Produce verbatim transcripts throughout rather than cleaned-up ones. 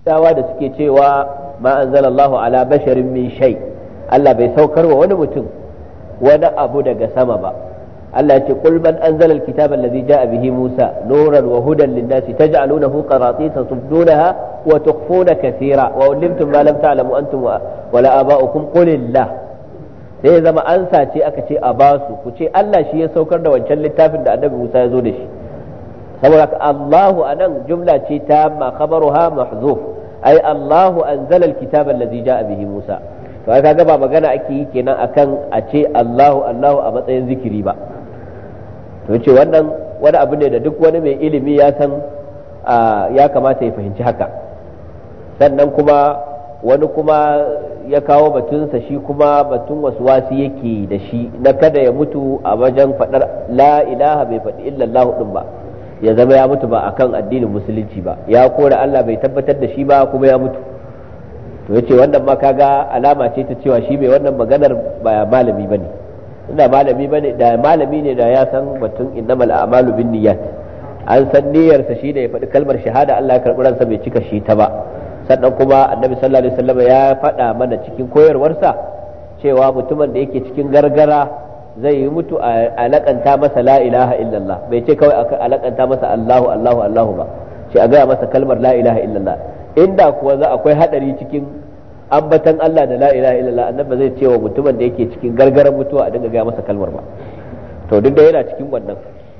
dawa da suke cewa ma anzalallahu ala basharin min shay, Allah bai saukar wa wani mutum wani abu daga sama ba. Allah ya ce qul man anzala alkitaba allazi jaa bihi Musa nuran wa hudan lin-nasi taj'alunahu qaratisa tubdunaha wa tukhfuna kathira wa ulimtum ma lam ta'lamu antum wa la aba'ukum qulillah. sai zama ansa ce aka ce a basu ku ce Allah shi ya saukar da wancan littafin da Annabi Musa ya zo da shi. saboda Allahu anan jumla ce ta ma khabaruha mahzuf, ai Allahu anzala alkitaba allazi jaa bihi Musa. to kaga ba magana ake yi kenan akan a ce Allahu Allahu a matsayin zikiri ba. to ce wannan wani abu ne da duk wani mai ilimi ya san ya kamata ya fahimci haka. sannan kuma wani kuma ya kawo batunsa shi kuma batun wasu wasi yake da shi na kada ya mutu a wajen faɗar la ilaha bai faɗi illallahu din ba, ya zama ya mutu ba akan addinin musulunci ba, ya kore Allah bai tabbatar da shi ba kuma ya mutu. to yace wannan ma kaga alama ce ta cewa shi mai wannan maganar ba malami bane. inda malami bane da malami ne da ya san batun innamal a'malu binniyat, an san niyyarsa shi da ya faɗi kalmar shahada Allah ya karɓi ransa bai cika shi ta ba. sannan kuma annabi sallallahu alaihi wasallam ya faɗa mana cikin koyarwarsa cewa mutumin da yake cikin gargara zai yi mutu a alakanta masa la ilaha illallah, bai ce kawai a alakanta masa Allahu Allahu Allahu ba, ce a gaya masa kalmar la ilaha illallah. inda kuwa za akwai hadari cikin ambatan Allah da la ilaha illallah, annabi zai ce wa mutumin da yake cikin gargaran mutuwa a dinga gaya masa kalmar ba. to duk da yana cikin wannan,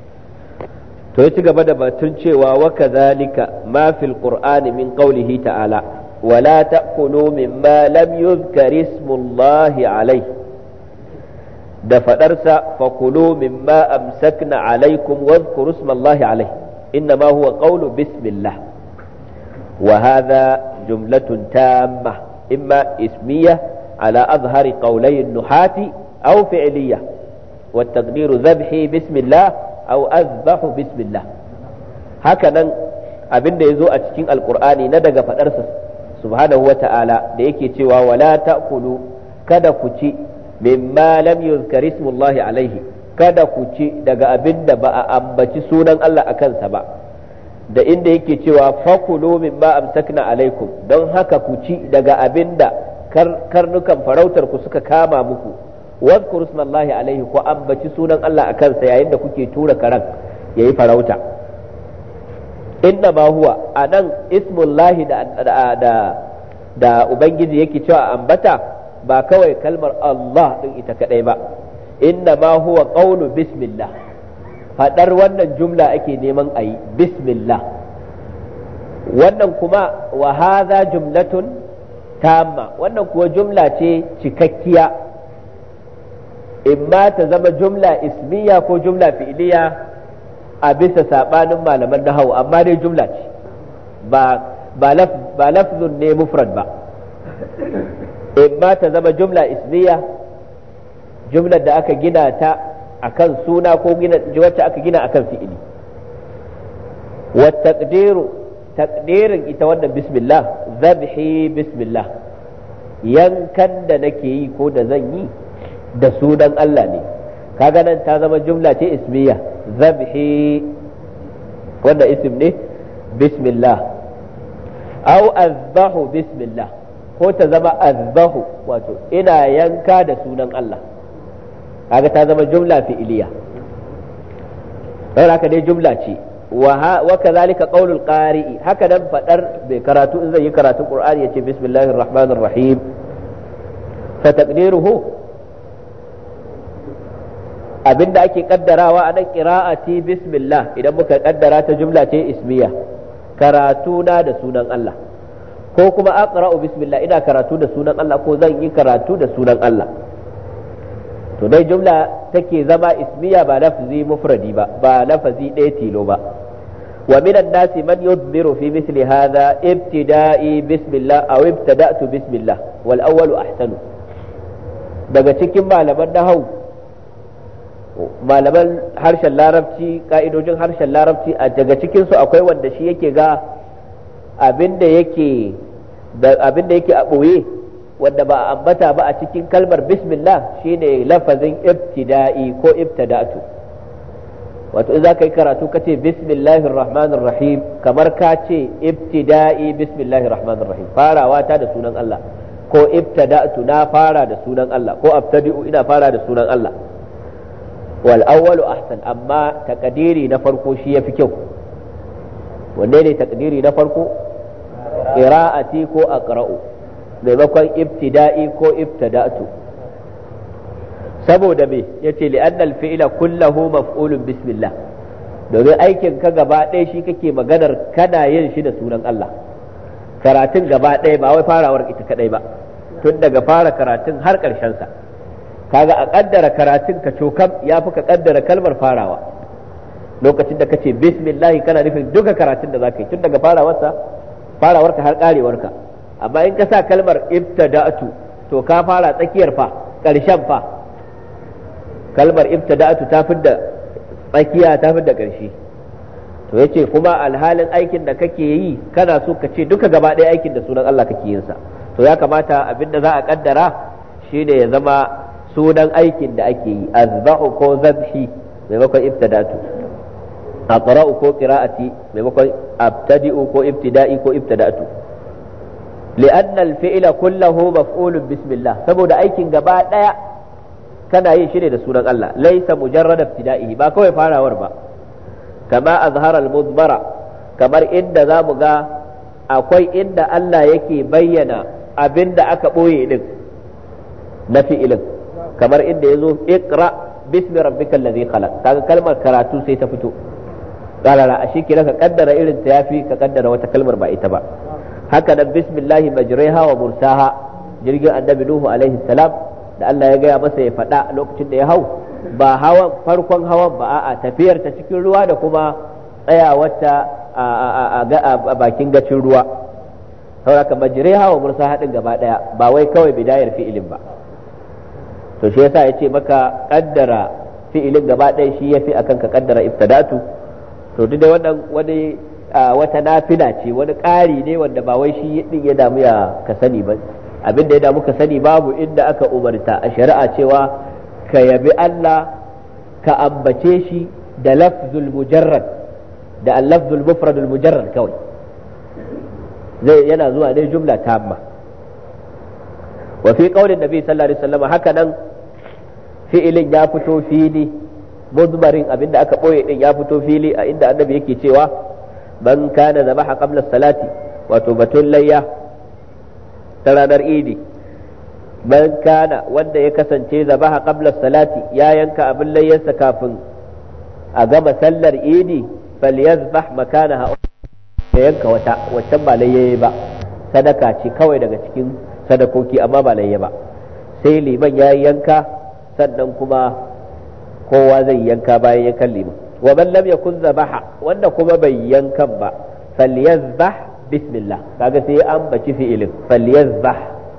to ya ci gaba da batun cewa wa kadhalika ma fil qur'ani min qawlihi ta'ala wala ta'kulu mimma lam yuzkar ismullahi alayhi, da fadarsa fakulu mimma amsakna alaykum wadhkuru ismallahi alayhi inma huwa qawlu bismillah. wa hadha jumlatun tamma imma ismiyya ala azhari qawlay an-nuhati aw fi'liyya wa at-taqdiru dhabhi bismillah aw azbahu bismillah. haka nan abinda yazo a cikin alqur'ani na daga fadarsa subhanahu wata'ala da yake cewa wala ta'kulu, kada ku ci mimma lam yuzkar ismullahi alaihi, kada ku ci daga abinda ba a ambaci sunan Allah akan sa ba, da inda yake cewa fakulu mimma amsakna alaikum, don haka ku ci daga abinda kar, karnukan farautar ku suka kama muku, wadhkuru ismallahi alaihi, ku ambaci sunan Allah akan sa yayin da kuke tura karan yayi farauta. inna ma huwa anan ismullahi da da da, da ubangiji yake cewa ambata ba kawai kalmar Allah din ita kadai ba, inna ma huwa qawlu bismillah, fadar wannan jumla ake neman ayi bismillah. wannan kuma wa hadha jumlatun tamma, wannan kuwa jumla ce cikakkiya, imma ta zama jumla ismiya ko jumla fi'liya a bisa sabanin malaman nahwu, amma dai jumla ce ba ba laf ba lafzun ne mufrad ba. imma ta zama jumla ismiya, jumlar da aka gina ta akan suna ko gina wacce aka gina akan fi'ili. wa taqdiru, taqdirin ita wannan bismillah, zabhi bismillah, yankan da nake yi ko da zan yi da sunan Allah ne. kaga nan ta zama jumla ce ismiya, zabhi wanda isim ne bismillah, au azbahu bismillah, ko ta zama azbahu wato ina yanka da sunan Allah, kaga ta zama jumla fi'iliya. sai haka dai jumla ce. wa kadhalika qaulul qari'i, haka dan fadar bai karatu in zai yi karatun qur'ani yace bismillahir rahmanir rahim, fa taqdiruhu abinda ake kaddarawa a nan qira'ati bismillah, idan muka kaddara ta jumla ce ismiya, karatu na da sunan Allah, ko kuma aqra'u bismillah, ina karatu da sunan Allah ko zan yi karatu da sunan Allah. to dai jumla take zama ismiya ba lafzi mufradi ba, ba lafazi ɗaya tilo ba. wa minan nasi man yudmiru fi misli hadha ibtida'i bismillah aw ibtada'tu bismillah wal awwalu ahsanu. daga cikin malaman nahwu, malaman harshen larabci, ka'idojin harshen larabci, a daga cikin su akwai wanda shi yake ga abinda yake da abinda yake a boye wanda ba a ambata ba a cikin kalmar bismillah shine lafazin ibtida'i ko ibtada'tu. wato in za ka yi karatu ka ce bismillahir rahmanir rahim kamar ka ce ibtida'i bismillahir rahmanir rahim, farawa ta da sunan Allah, ko ibtada'tu na fara da sunan Allah, ko abtadi'u ina fara da sunan Allah. wal awwalu ahsan, amma takdiri na farko shi yafi kyau. wanne ne takdiri na farko? qira'ati ko aqra'u maimakon ibtida'i ko ibtada'tu. saboda me yace li annal fi'la kullahu maf'ulun bismillah, domin aikin ka gaba ɗaya shi kake maganar kana yin shi da sunan Allah. karatun gaba ɗaya ba wai farawar ita kadai ba, tun daga fara karatun har ƙarshen sa. kaga a kaddara karatun ka cokam yafi ka kaddara kalmar farawa. lokacin da kace bismillah kana nufin duka karatun da zaka yi tun daga farawarsa farawarka har karewarka. amma in ka sa kalmar ibtada'tu to ka fara tsakiyar fa ƙarshen fa. kalmar ibtada'tu ta fidda tsakiya ta fidda ƙarshe. to yace kuma alhalin aikin da kake yi kana so ka ce duka gaba ɗaya aikin da sunan Allah kake yin sa, to ya kamata abinda za a kaddara shine ya zama sunan aikin da ake yi, azbahu ko zabhi maimakon ibtada'tu, aqra'u ko qira'ati maimakon abtadi'u ko ibtida'i ko ibtada'tu. li'anna al-fi'la kulluhu maf'ulun bismillah, saboda aikin gaba ɗaya kana yin shi ne da sunan Allah, laisa mujarrad ibtida'i ba kawai farawar ba. kama azhara al-mudbara, kamar inda zamu ga akwai inda Allah yake bayyana abinda aka boye din na fi'ilin, kamar inda yazo iqra bismi rabbikal ladhi khalaq, kaga kalmar karatu sai ta fito qarara. a shi kira ka kaddara irin ta yafi ka kaddara wata kalmar ba ita ba. haka nan bismillahi majriha wa mursaha, jirgin annabi nuhu alaihi salam da Allah ya gaya masa ya faɗa lokacin da ya hau, ba hawan farkon hawan ba, a tafiyar ta cikin ruwa da kuma tsayawarta a bakin gacin ruwa. saboda majriha wa mursaha din gaba daya, ba wai kawai bidayar fi'ilin ba. to shi yasa yace maka kaddara fi'ilin gaba daya shi yafi akan ka kaddara ibtada'tu. to duk da wannan wani wata nafila ce, wani ƙari ne wanda ba wai shi din ya damu ya ka sani ba. abin da ya damu ka sani babu inda aka umarta a shari'a cewa ka yabi Allah ka ambace shi da lafzul mujarrad, da al-lafzul mufradul mujarrad kawai, zai yana zuwa ne jumla tamma. wa fi qaulin nabi sallallahu alaihi wasallam haka nan fi'ilin ya fito fili, mudmarin abinda aka boye din ya fito fili a inda annabi yake cewa man kana zabaha qabla salati, wato batun layya ta ranar idi. man kana, wanda ya kasance zabaha qabla salati, ya yanka abin layyarsa kafin a gama sallar idi, falyazbah makanaha, ya yanka wata waccan ba layyaye ba, sadaka ce kawai daga cikin sadakoki amma ba layya ba. sai liman ya yanka sannan kuma kowa zai yanka bayan yankan liman. wa man lam yakun zabaha, wanda kuma bai yankan ba, falyazbah bismillah, kaga sai an baci fi'ilin falyazbah,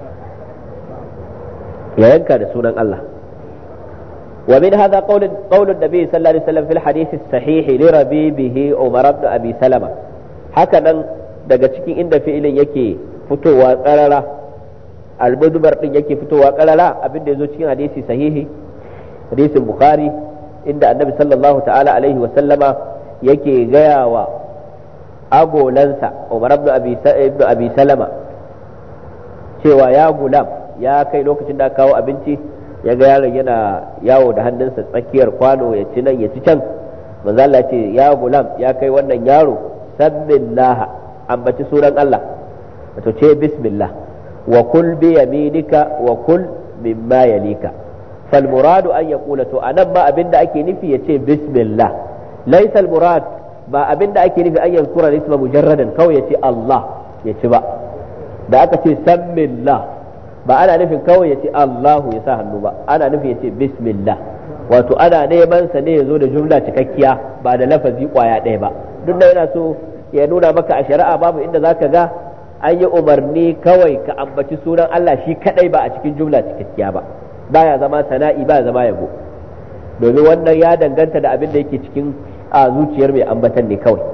ya yanka da sunan Allah. wa min hadha qawl qawl an-nabi sallallahu alaihi wasallam fil hadith as-sahih li rabibihi Umar ibn Abi Salama. haka nan daga cikin inda fi'ilin yake fitowa qarara, al-mudbar din yake fitowa qarara, abinda yazo cikin hadisi sahihi, hadisin Bukhari, inda annabi sallallahu ta'ala alaihi wasallama yake gaya wa agolansa Umar ibn Abi ibn Abi Salama cewa ya gulam, ya kai lokacin da kawo abinci ya ga yaron yana yawo da hannunsa tsakiyar kwano, ya ci nan ya ci can. manzo Allah ce ya gulam, ya kai wannan yaro, sabbillah, ambaci sunan Allah, wato ce bismillah, wa kul bi yaminika wa kul mimma yalika. fal muradu an yaqula, to anan ma abinda ake nufi yace bismillah, laysa al murad, ba abinda ake nufi an yankura isma mujarradan kawai yace Allah ya ci ba. da aka ce sammillah ba ana nufin kawai yace Allahu ya sa hannu ba, ana nufin yace bismillah, wato ana neman sa ne yazo da jumla cikakkiya ba da lafazi kwaya ɗaya ba. duk da yana so ya nuna maka a shari'a babu inda zaka ga an yi umarni kawai ka ambaci sunan Allah shi kadai ba a cikin jumla cikakkiya ba, baya zama sana'i ba zama yabo, domin wannan ya danganta da abin da yake cikin a zuciyar mai ambatan ne kawai.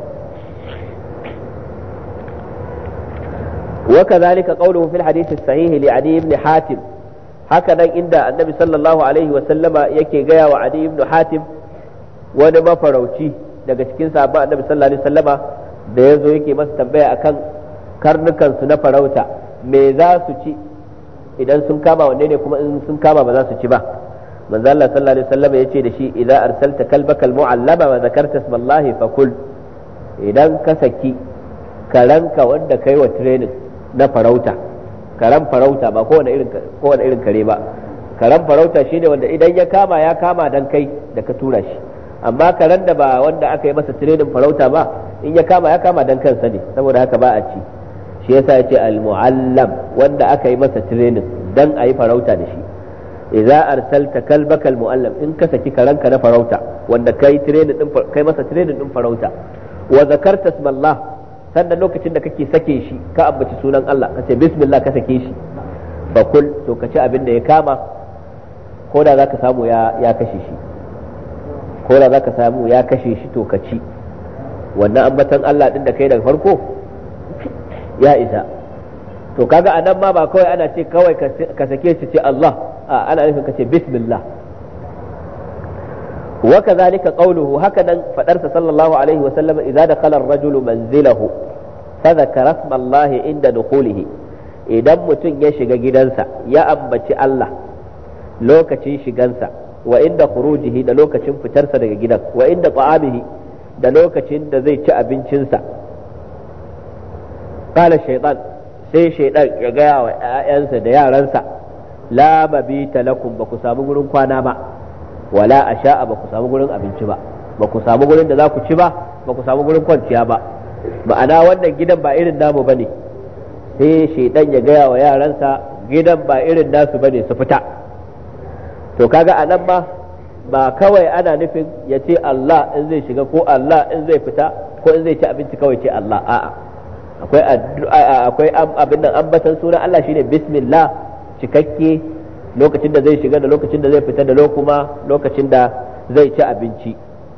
wa kadhalika qawluhu fil hadith as-sahih li Adi ibn Hatim, haka nan inda annabi sallallahu alaihi wa sallama yake gaya wa Adi ibn Hatim wani mafarauci daga cikin sahabban annabi sallallahu alaihi wasallama da yazo yake masa tambaya akan karnukan su na farauta me za su ci idan sun kama wanne ne kuma in sun kama ba za su ci ba. manzo Allah sallallahu alaihi wasallama yace da shi idza arsalta kalbaka almu'allama wa zakarta ismallahi fakul, idan ka saki karanka wanda kai wa training na farauta, karan farauta ba kowane irin kowane irin kare ba, karan farauta shine wanda idan ya kama ya kama dan kai da ka tura shi, amma karen da ba wanda aka yi masa training farauta ba in ya kama ya kama dan kansa ne, saboda haka ba a ci. shi yasa yace al-muallam wanda aka yi masa training dan a yi farauta da shi. idza arsalta kalbaka al-muallam, in ka saki karanka na farauta wanda kai training din kai masa training din farauta, wa zakarta ismallah, sannan lokacin da kake sake shi ka ambaci sunan Allah ka ce bismillah ka sake shi, fa kul, to ka ci abin da ya kama ko da zaka samu ya ya kashe shi ko da zaka samu ya kashe shi to ka ci. wannan ambatan Allah din da kai daga farko ya isa. to kaga anan ma ba kawai ana ce kawai ka sake shi ce Allah, a ana nufin ka ce bismillah. wa kadhalika qawluhu, haka nan fadarsa sallallahu alaihi wa sallam idza dakhala ar-rajulu manzilahu fa dhakara isma Allah inda dukhulihi, idan mutum ya shiga gidansa ya ambaci Allah lokacin shigansa, wa inda khurujihi da lokacin fitarsa daga gidan, wa inda ta'amihi da lokacin da zai ci abincinsa, qala shaytan, sai shaytan ya gaya wa ƴaƴansa da yaransa la mabita lakum, ba ku samu gurin kwana ba, wala asha'a, ba ku samu gurin abinci ba, ba ku samu gurin da za ku ci ba, ba ku samu gurin kwanciya ba. ma'ana wannan gidan ba irin namu bane, sai shaytan ya gaya wa yaransa gidan ba irin nasu bane, su fita. to kaga anan ma ba kawai ana nufin ya ce Allah in zai shiga ko Allah in zai fita ko in zai ci abinci kawai ce Allah, a'a akwai akwai abin nan ambatan sunan Allah shine bismillah cikakke lokacin da zai shiga da lokacin da zai fita da kuma lokacin da zai ci abinci.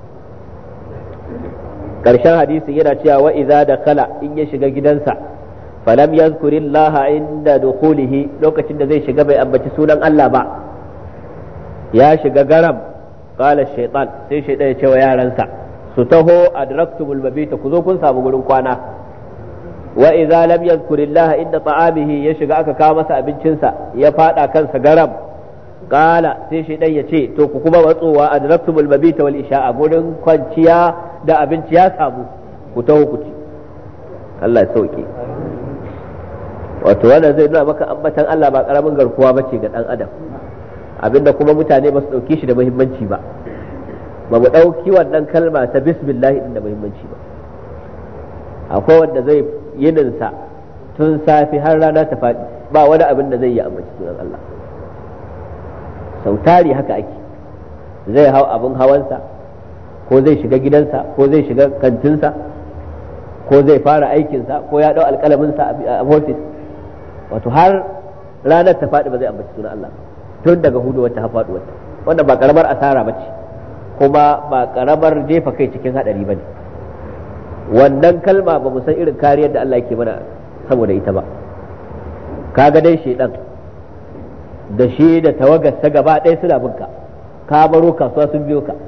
karshen hadisin yana cewa wa idza dakhala, in ya shiga gidansa falam yazkurillaha inda dukhulihi, lokacin da zai shiga bai ambaci sunan Allah ba, ya shiga garam, qala shaytan, sai shaytan ya ce wa yaransa su taho adraktumul mabita, ku zo kun samu gurin kwana. wa idza lam yadhkurillaha inda ta'amihi, ya shiga aka kawo masa abincinsa ya fada kansa garam, qala, sai shaytan ya ce to ku kuma matsowa adraktumul mabita wal isha'a, gurin kwanciya da abinci ya samu, ku taho ku ci. Allah ya sauke. wato wannan zai nuna maka ambatan Allah ba karamin garkuwa bace ga dan adam, abinda kuma mutane ba su dauke shi da muhimmanci ba, ba mu dauki wannan kalma ta bismillah din da muhimmanci ba. akwai wanda zai yininsa tun safi har rana ta faɗi ba wani abin da zai yi ambaci sunan Allah. sautari haka ake, zai hau abin hawansa ko zai shiga gidansa ko zai shiga kantinsa ko zai fara aikinsa ko ya ɗau alƙalaminsa a ofis, wato har ranar ta faɗi ba zai ambaci sunan Allah tun daga hudu wata ha faɗi wata. wannan ba karamar asara ba ce, kuma ba karamar jefa kai cikin haɗari ba ne. wannan kalma ba mu san irin kariyar da Allah yake mana saboda ita ba. kaga dai shedan da shi da tawagarsa gaba ɗaya suna binka, ka baro kasuwa sun biyo ka,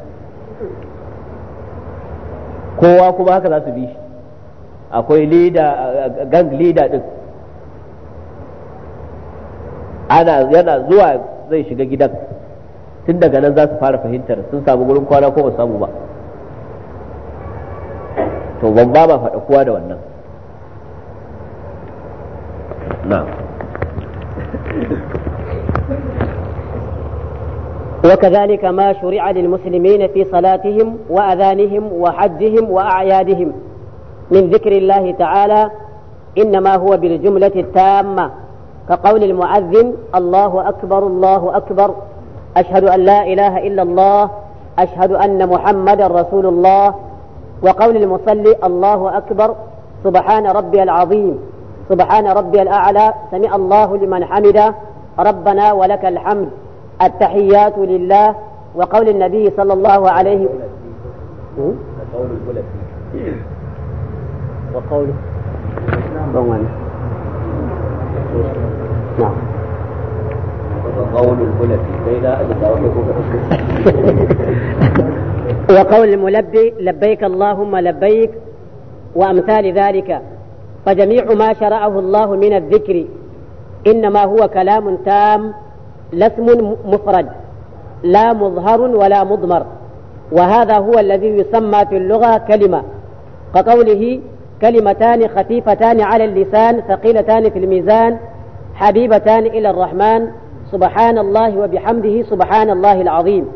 kowa kuma haka za su bi shi. akwai leader, gang leader din, ana yana zuwa zai shiga gidan, tun daga nan za su fara fahimtar sun samu gurin kwana ko ba samu ba. to ban ba ma faɗa kowa da wannan. na'am. وكذلك ما شرع للمسلمين في صلاتهم وأذانهم وحجهم وأعيادهم من ذكر الله تعالى إنما هو بالجملة التامة، كقول المؤذن الله أكبر الله أكبر، أشهد أن لا إله إلا الله، أشهد أن محمدا رسول الله، وقول المصلي الله أكبر سبحان ربي العظيم سبحان ربي الأعلى سمع الله لمن حمده ربنا ولك الحمد، التحيات لله، وقول النبي صلى الله عليه وسلم وقول نعم وقول الملبي لبيك اللهم لبيك وأمثال ذلك. فجميع ما شرعه الله من الذكر إنما هو كلام تام لا اسم مفرد لا مظهر ولا مضمر، وهذا هو الذي يسمى في اللغة كلمة، كقوله كلمتان خفيفتان على اللسان ثقيلتان في الميزان حبيبتان إلى الرحمن سبحان الله وبحمده سبحان الله العظيم.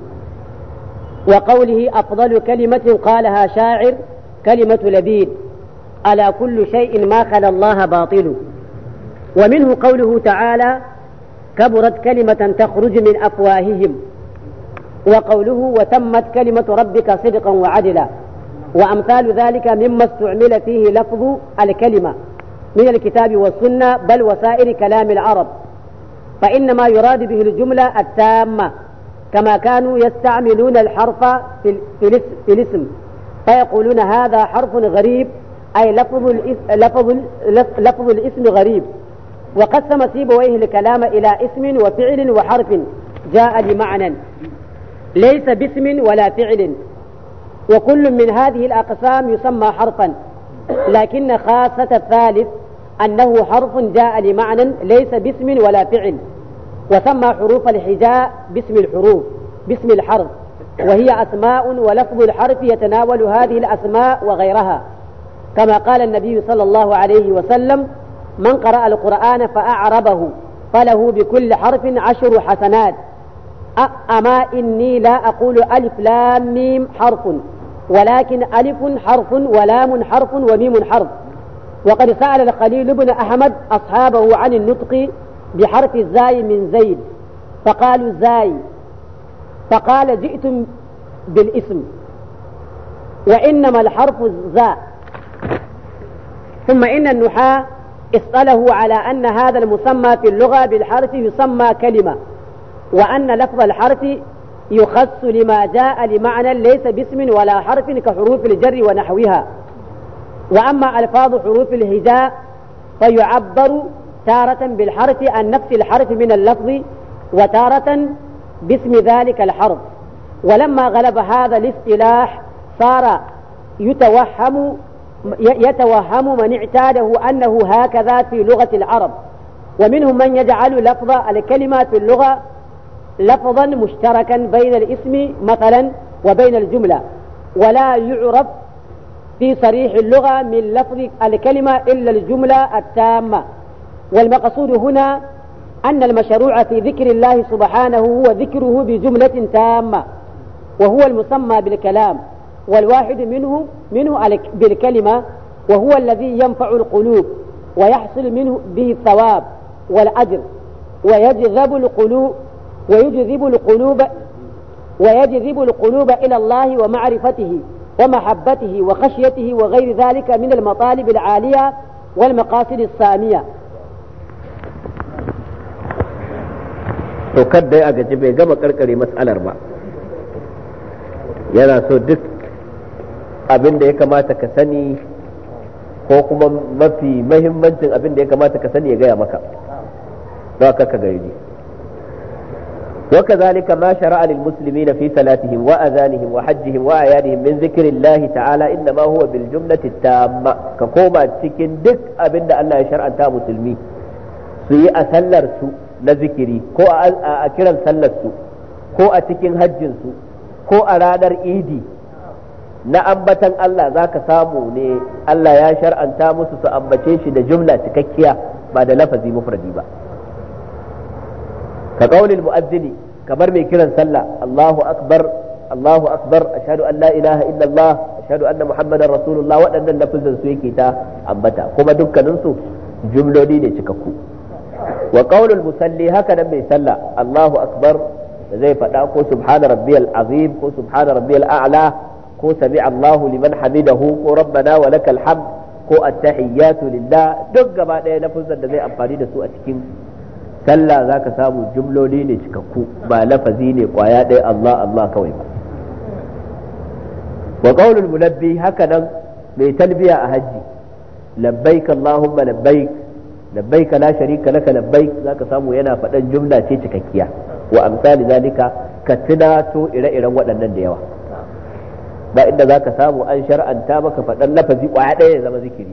وقوله أفضل كلمة قالها شاعر كلمة لبيد ألا كل شيء ما خلا الله باطل. ومنه قوله تعالى كبرت كلمة تخرج من أفواههم، وقوله وتمت كلمة ربك صدقا وعدلا، وأمثال ذلك مما استعمل فيه لفظ الكلمة من الكتاب والسنة بل وسائر كلام العرب، فإنما يراد به الجملة التامة، كما كانوا يستعملون الحرف في الاسم فيقولون هذا حرف غريب أي لفظ لفظ لفظ الاسم غريب. وقسم سيبويه الكلام إلى اسم وفعل وحرف جاء لمعنى ليس باسم ولا فعل، وكل من هذه الأقسام يسمى حرفا، لكن خاصة الثالث أنه حرف جاء لمعنى ليس باسم ولا فعل، وسمى حروف الحجاء باسم الحروف باسم الحرف، وهي أسماء ولفظ الحرف يتناول هذه الأسماء وغيرها، كما قال النبي صلى الله عليه وسلم من قرأ القرآن فأعربه فله بكل حرف عشر حسنات. أما إني لا أقول ألف لام ميم حرف، ولكن ألف حرف ولام حرف وميم حرف. وقد سأل الخليل بن أحمد أصحابه عن النطق بحرف الزاي من زيد فقالوا زاي، فقال جئتم بالاسم وإنما الحرف الزاء. ثم إن النحاة اصطلحوا على أن هذا المسمى في اللغة بالحرف يسمى كلمة، وأن لفظ الحرف يخص لما جاء لمعنى ليس باسم ولا حرف كحروف الجر ونحوها. وأما ألفاظ حروف الهجاء فيعبر تارة بالحرف عن نفس الحرف من اللفظ وتارة باسم ذلك الحرف. ولما غلب هذا الاصطلاح صار يتوهم يتوهم من اعتاده أنه هكذا في لغة العرب، ومنهم من يجعل لفظ الكلمة في اللغة لفظا مشتركا بين الاسم مثلا وبين الجملة، ولا يعرف في صريح اللغة من لفظ الكلمة إلا الجملة التامة. والمقصود هنا أن المشروع في ذكر الله سبحانه هو ذكره بجملة تامة، وهو المسمى بالكلام، والواحد منه منه بالكلمة، وهو الذي ينفع القلوب ويحصل منه به الثواب والأجر، ويجذب القلوب ويجذب القلوب ويجذب القلوب إلى الله ومعرفته ومحبته وخشيته وغير ذلك من المطالب العالية والمقاصد السامية. to kadda ya gaji bai gama karkare mas'alar ba, yana so duk abin da ya kamata ka sani ko kuma mafi mahimmancin abin da ya kamata ka sani ya gaya maka don ka gari. وكذلك ما شرع للمسلمين في صلاتهم وأذانهم وحجهم وأعيادهم من ذكر الله تعالى إنما هو بالجملة التامة. كقوما تكن دك أبن الله يشرع أنت مسلمي سي أسلر سو نذكري كو أكرم سلر سو كو أتكن هجن سو كو أرادر إيدي na ambatan Allah za ka samu ne Allah ya shar'anta musu su ambace shi da jumla cikakkiya ba da lafazi mufradi ba. ka qaulil mu'azzini kamar mai kiran sallah Allahu akbar Allahu akbar ashhadu an la ilaha illa Allah ashhadu anna muhammadar rasulullah, waɗannan lafazin su yake ta ambata kuma dukkanin su jumloli ne cikakku. wa qaulul musalli haka nan mai sallah Allahu akbar zai faɗa ko subhana rabbiyal azim ko subhana rabbiyal a'la ko sami Allahu liman hamidahu ko rabbana wa lakal hamd ko at-tahiyyatu lillah, duk gaba ɗaya lafazan da zai amfani da su a cikin sallah zaka samu jumloli ne cikakku ba lafazi ne kwaya ɗaya Allah Allah kawai ba. wa qaulul mulabbi haka nan mai talbiya a haji labbaik Allahumma labbaik labbaik la sharika laka labbaik zaka samu yana faɗan jumla ce cikakkiya. wa amsali zalika ka tunato ire-iren waɗannan da yawa. ba inda zaka samu an shar'anta maka faɗan lafazi kwaya ɗaya ya zama zikiri.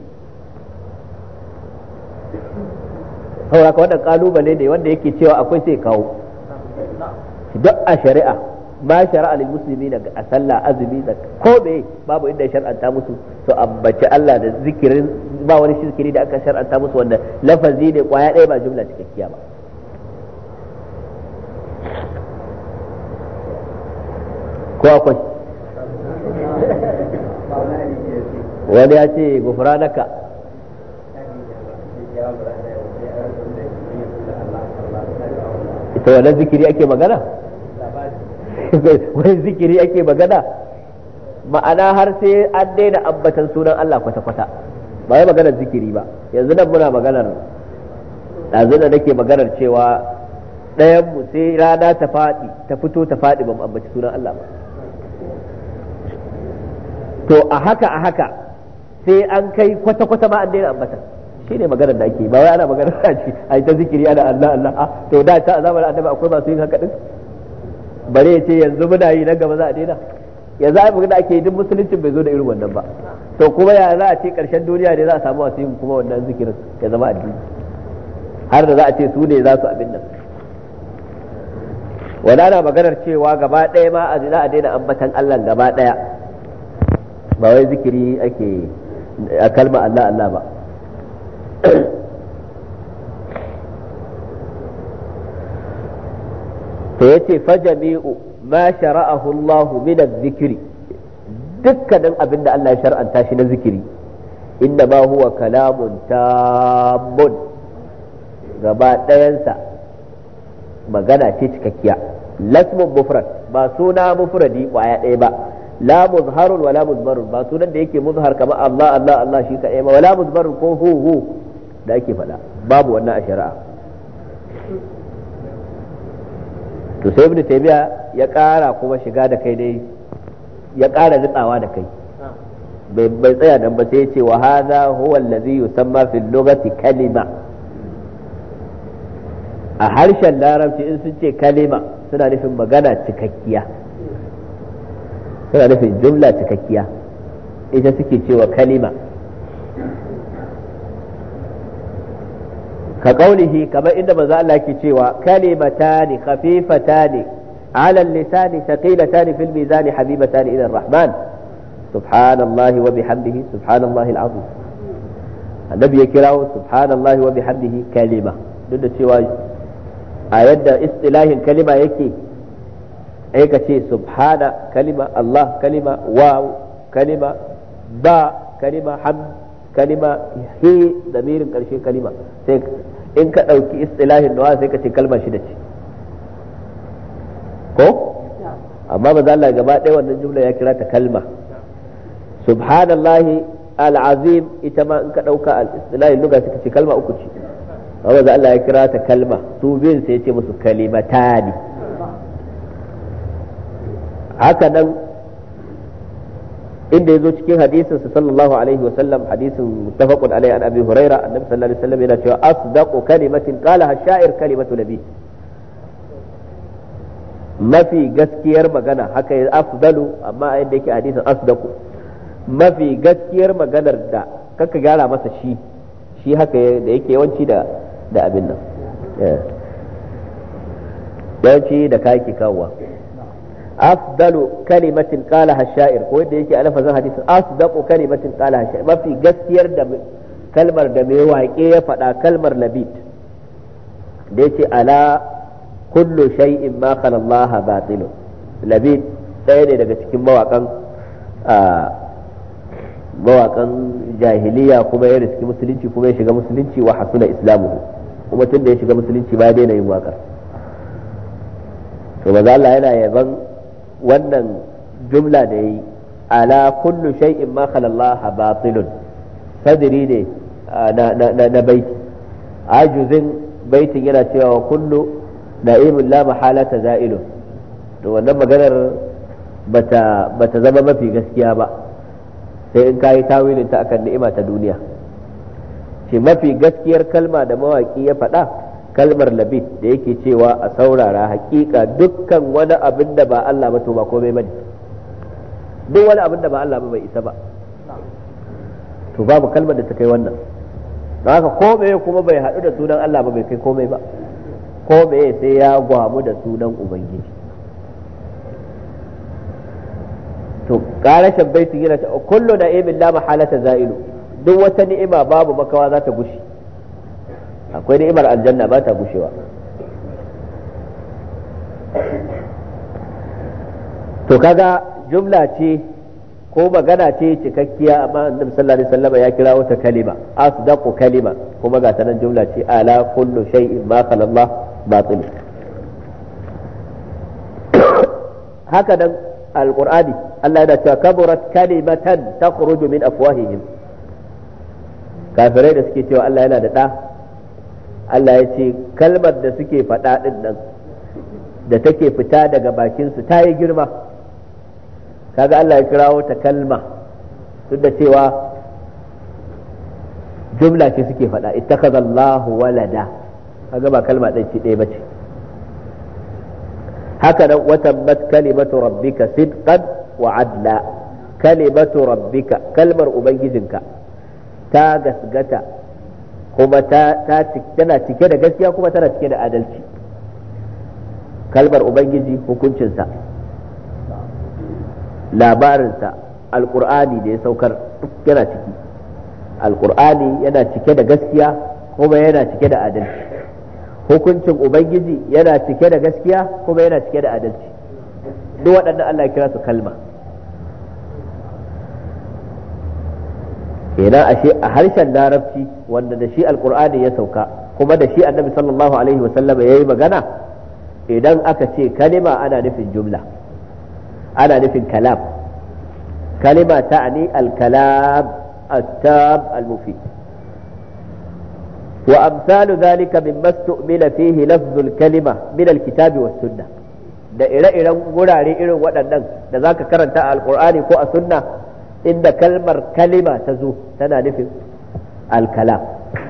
saboda ka wannan kalubale ne wanda yake cewa akwai sai kawo duk a shari'a ma shari'a lil muslimin a sallah azumi da ko me babu inda shar'anta musu to ambaci Allah da zikirin ba wani zikiri da aka shar'anta musu wanda lafazi ne kwaya ɗaya ba jumla cikakkiya ba. ko akwai wani ya ce gufranaka ita wannan zikiri ake magana wani zikiri ake magana ma'ana har sai an daina ambatan sunan Allah kwata-kwata ba ya maganar zikiri ba. yanzu nan muna maganar ɗazu da nake maganar cewa ɗayan mu sai rana ta faɗi ta fito ta faɗi ba mu ambaci sunan Allah ba. to a haka a haka sai an kai kwata-kwata ma an daina ambatan shi ne maganar da ake ba wai ana maganar a ce a yi ta zikiri ana Allah Allah a to da ta azabar annabi akwai masu yin haka din bare ya ce yanzu muna yi nan gaba za a daina yanzu ai magana ake yi duk musuluncin bai zo da irin wannan ba to kuma ya za a ce karshen duniya ne za a samu wasu yin kuma wannan zikirin ya zama addini har da za a ce su ne za su abin nan wala ana maganar cewa gaba ɗaya ma a za a daina ambatan Allah gaba ɗaya ba wai zikiri ake a kalma Allah Allah ba. to yace fajami'u ma shara'ahu Allah min adh-dhikri dukkanin abinda Allah ya shar'anta shi na zikiri inna ma huwa kalamun tamun gaba ɗayansa magana ce cikakkiya lasmun mufrad ba suna mufradi kwaya ɗaya ba la muzharun wala muzmarun ba sunan da yake muzhar kamar Allah Allah Allah shi kaɗai ba wala muzmarun ko hu hu da ake faɗa babu wannan a shari'a. to sai ibnu taymiya ya ƙara kuma shiga da kai dai ya ƙara nitsawa da kai bai bai tsaya nan ba sai ya ce wa hadha huwa allazi yusamma fil lughati kalima a harshen larabci in sun ce kalima suna nufin magana cikakkiya suna nufin jumla cikakkiya ita suke cewa kalima ka kaulihi kamar inda manzo Allah ke cewa kalimatani khafifatani ala lisani thaqilatani fil mizani habibatani ila ar-rahman subhanallahi wa bihamdihi subhanallahi al-azim annabi ya kirawo subhanallahi wa bihamdihi kalima duk da cewa a yadda istilahin kalima yake ai ka ce subhana kalima Allah kalima wa kalima ba kalima hamd kalima he damirin karshe kalima sai in ka dauki istilahin nawa sai ka ce kalma shida ce ko amma ba za Allah gaba ɗaya wannan jumla ya kira ta kalma subhanallahi al-azim ita ma in ka dauka al-istilahin lugha sai ka ce kalma uku ce amma za Allah ya kira ta kalma su biyun sai ya ce musu kalimatani haka nan inda yazo cikin hadisin sa sallallahu alaihi wa sallam hadisin muttafaqun alaihi an abi huraira annabi sallallahu alaihi wasallam yana cewa asdaqu kalimatin qalaha ash-sha'ir kalimatu nabi mafi gaskiyar magana haka ya afdalu amma inda yake hadisin asdaqu mafi gaskiyar maganar da kaka gyara masa shi shi haka da yake yawanci da da abin nan yawanci da kai ke kawowa afdalu kalimatin qalaha ash-sha'ir ko yadda yake a lafazin hadisin asdaqu kalimatin qalaha ash-sha'ir mafi gaskiyar da kalmar da mai waƙe ya faɗa kalmar labid da yake ala kullu shay'in ma khala Allah batilun labid ɗaya ne daga cikin mawaƙan mawaƙan jahiliya kuma ya riski musulunci kuma ya shiga musulunci wa hasuna islamuhu kuma tun da ya shiga musulunci ba ya daina yin waƙar to maza Allah yana yaban wannan jumla da yi ala kullu shay'in ma khala Allah batilun sadri ne na na na baiti ajuzin baitin yana cewa wa kullu na'imun la mahalata za'ilun to wannan maganar bata bata zama mafi gaskiya ba sai in kai tawilin ta akan ni'ima ta duniya ce mafi gaskiyar kalma da mawaki ya faɗa kalmar labid da yake cewa a saurara hakika dukkan wani abin da ba Allah ba to ba komai bane duk wani abin da ba Allah ba bai isa ba. To babu kalmar da ta kai wannan. Don haka komai kuma bai haɗu da sunan Allah ba bai kai komai ba, komai sai ya gwamu da sunan Ubangiji. To ƙarashin baitin yana ta kullu na'imin la mahalata za'ilu, duk wata ni'ima babu makawa za ta gushi. Akwai ni'imar aljanna ba ta gushewa. To kaga jumla ce ko magana ce cikakkiya, amma annabi sallallahu alaihi wasallam ya kira wata kalima, asdaqu kalima, kuma ga tanan jumla ce ala kullu shay'in ma khala Allah batil. Haka nan alqur'ani Allah yana cewa kaburat kalimatan takhruju min afwahihim, kafirai da suke cewa Allah yana da da, Allah ya ce kalmar da suke faɗa din nan da take fita daga bakin su ta yi girma. Kaga Allah ya kirawo ta kalma duk da cewa jumla ce suke faɗa, ittakhadha Allahu walada, kaga ba kalma ɗin ce ɗaya bace. haka nan watammat kalimatu rabbika sidqan wa adla, kalimatu rabbika kalmar ubangijinka ta gasgata kuma ta tana cike da gaskiya kuma tana cike da adalci. Kalmar ubangiji hukuncinsa, labarinsa, alkur'ani da ya saukar duk yana ciki. Alkur'ani yana cike da gaskiya kuma yana cike da adalci. Hukuncin ubangiji yana cike da gaskiya kuma yana cike da adalci. Duk waɗannan Allah ya kira su kalma. Kenan ashe a harshen larabci wanda da shi alkur'ani ya sauka kuma da shi annabi sallallahu alaihi wasallam ya yi magana, idan aka ce kalima ana nufin jumla, ana nufin kalam. kalima ta'ni al-kalam at-tam al-mufid. wa amsalu dhalika mimma istu'mila fihi lafzu al-kalima min al-kitab was-sunnah. Da ire-iren gurare irin waɗannan da zaka karanta a alqur'ani ko a sunna inda kalmar kalima ta zo tana nufin al-kalam,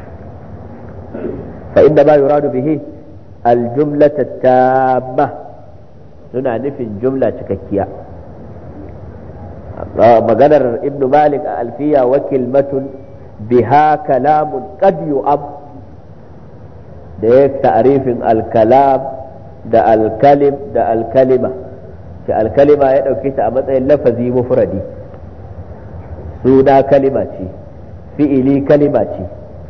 fa inda ma yuradu bihi al-jumlata at-tamma, suna nufin jumla cikakkiya. maganar ibn malik a alfiya wa kilmatun biha kalamun qad yu'ab, da ya ta'rifin al-kalam da al-kalim da al-kalima. shi al-kalima ya dauke ta a matsayin lafazi mufradi, suna kalima ce, fi'ili kalima ce,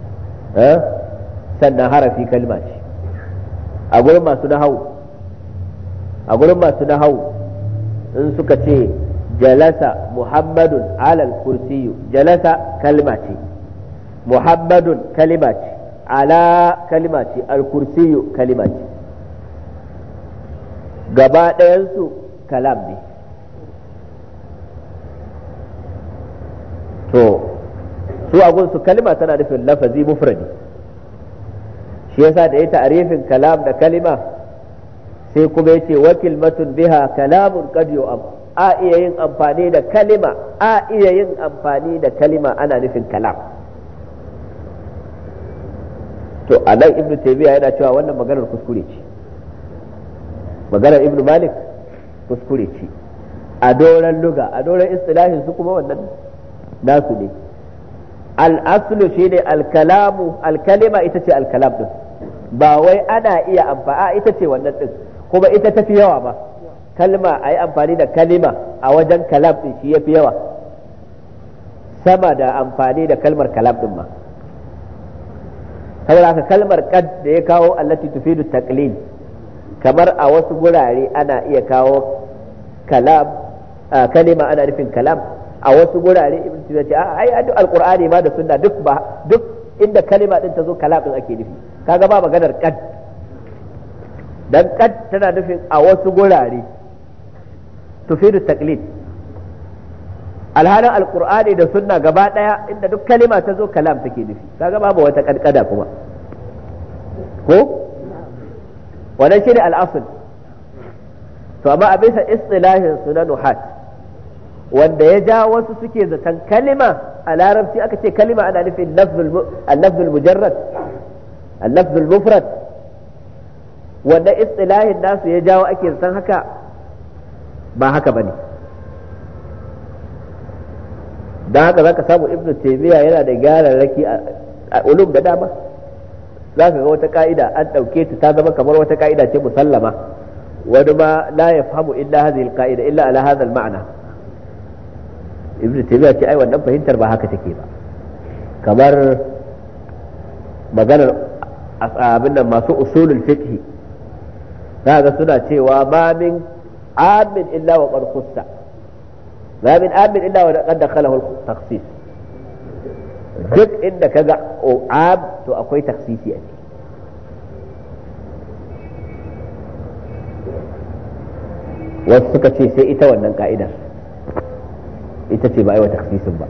sannan harafi kalima ce. a gurin masu nahawu a gurin masu nahawu in suka ce jalasa muhammadun alal kursiyu, jalasa kalma ce, muhammadun kalima ce, ala kalima ce, al kursiyu kalima ce, gaba ɗayansu kalam ne. to su a gunsu kalima tana nufin lafazi mufradi, shi yasa da ya ta'arifin kalam da kalima sai kuma yace wa kilmatun biha kalamun qad yu'am, a iya yin amfani da kalima a iya yin amfani da kalima ana nufin kalam. to anan ibnu taymiya yana cewa wannan maganar kuskure ce, maganar ibnu malik kuskure ce a doran luga, a doran istilahin su kuma wannan nasu ne. al-aslu shine al-kalamu, al-kalima ita ce al-kalam din, ba wai ana iya amfani ita ce wannan din, kuma ita tafi yawa ba. kalma a yi amfani da kalima a wajen kalam din shi ya fi yawa sama da amfani da kalmar kalam din ma. saboda haka kalmar qad da ya kawo allati tufidu taqlil, kamar a wasu gurare ana iya kawo kalam kalima ana nufin kalam, a wasu gurare ibn Taymiyyah ce ai a duk alqur'ani ma da sunna duk ba duk inda kalima din ta zo kalam din ake nufi. kaga ba maganar qad, dan qad tana nufin a wasu gurare tufidu taqlid. alhalin alqur'ani da sunna gaba daya inda duk kalima ta zo kalam take nufi, kaga babu wata kadkada kuma ko wannan shine al-asl. to amma a bisa istilahin sunan nuhat wanda ya ja wasu suke zaton kalima a larabci aka ce kalima ana nufin al-lafzul mujarrad al-lafzul mufrad, wanda istilahin nasu ya jawo ake zaton haka, ba haka bane. dan haka zaka samu ibnu taymiya yana da gyararraki a ulum da dama. zaka ga wata ka'ida an dauke ta ta zama kamar wata ka'ida ce musallama, wani ma la yafhamu illa hadhihi alqa'ida illa ala hadha alma'na. ibnu taymiya ce ai wannan fahimtar ba haka take ba. kamar maganar abin nan masu usulul fiqh zaka suna cewa ma min amin illa wa qad khussa, ma min amin illa wa qad dakhalahu al-takhsis. duk inda kaga am to akwai takhsisi a ciki. wasu suka ce sai ita wannan ka'idar ita ce ba a yi wa takhsisin ba.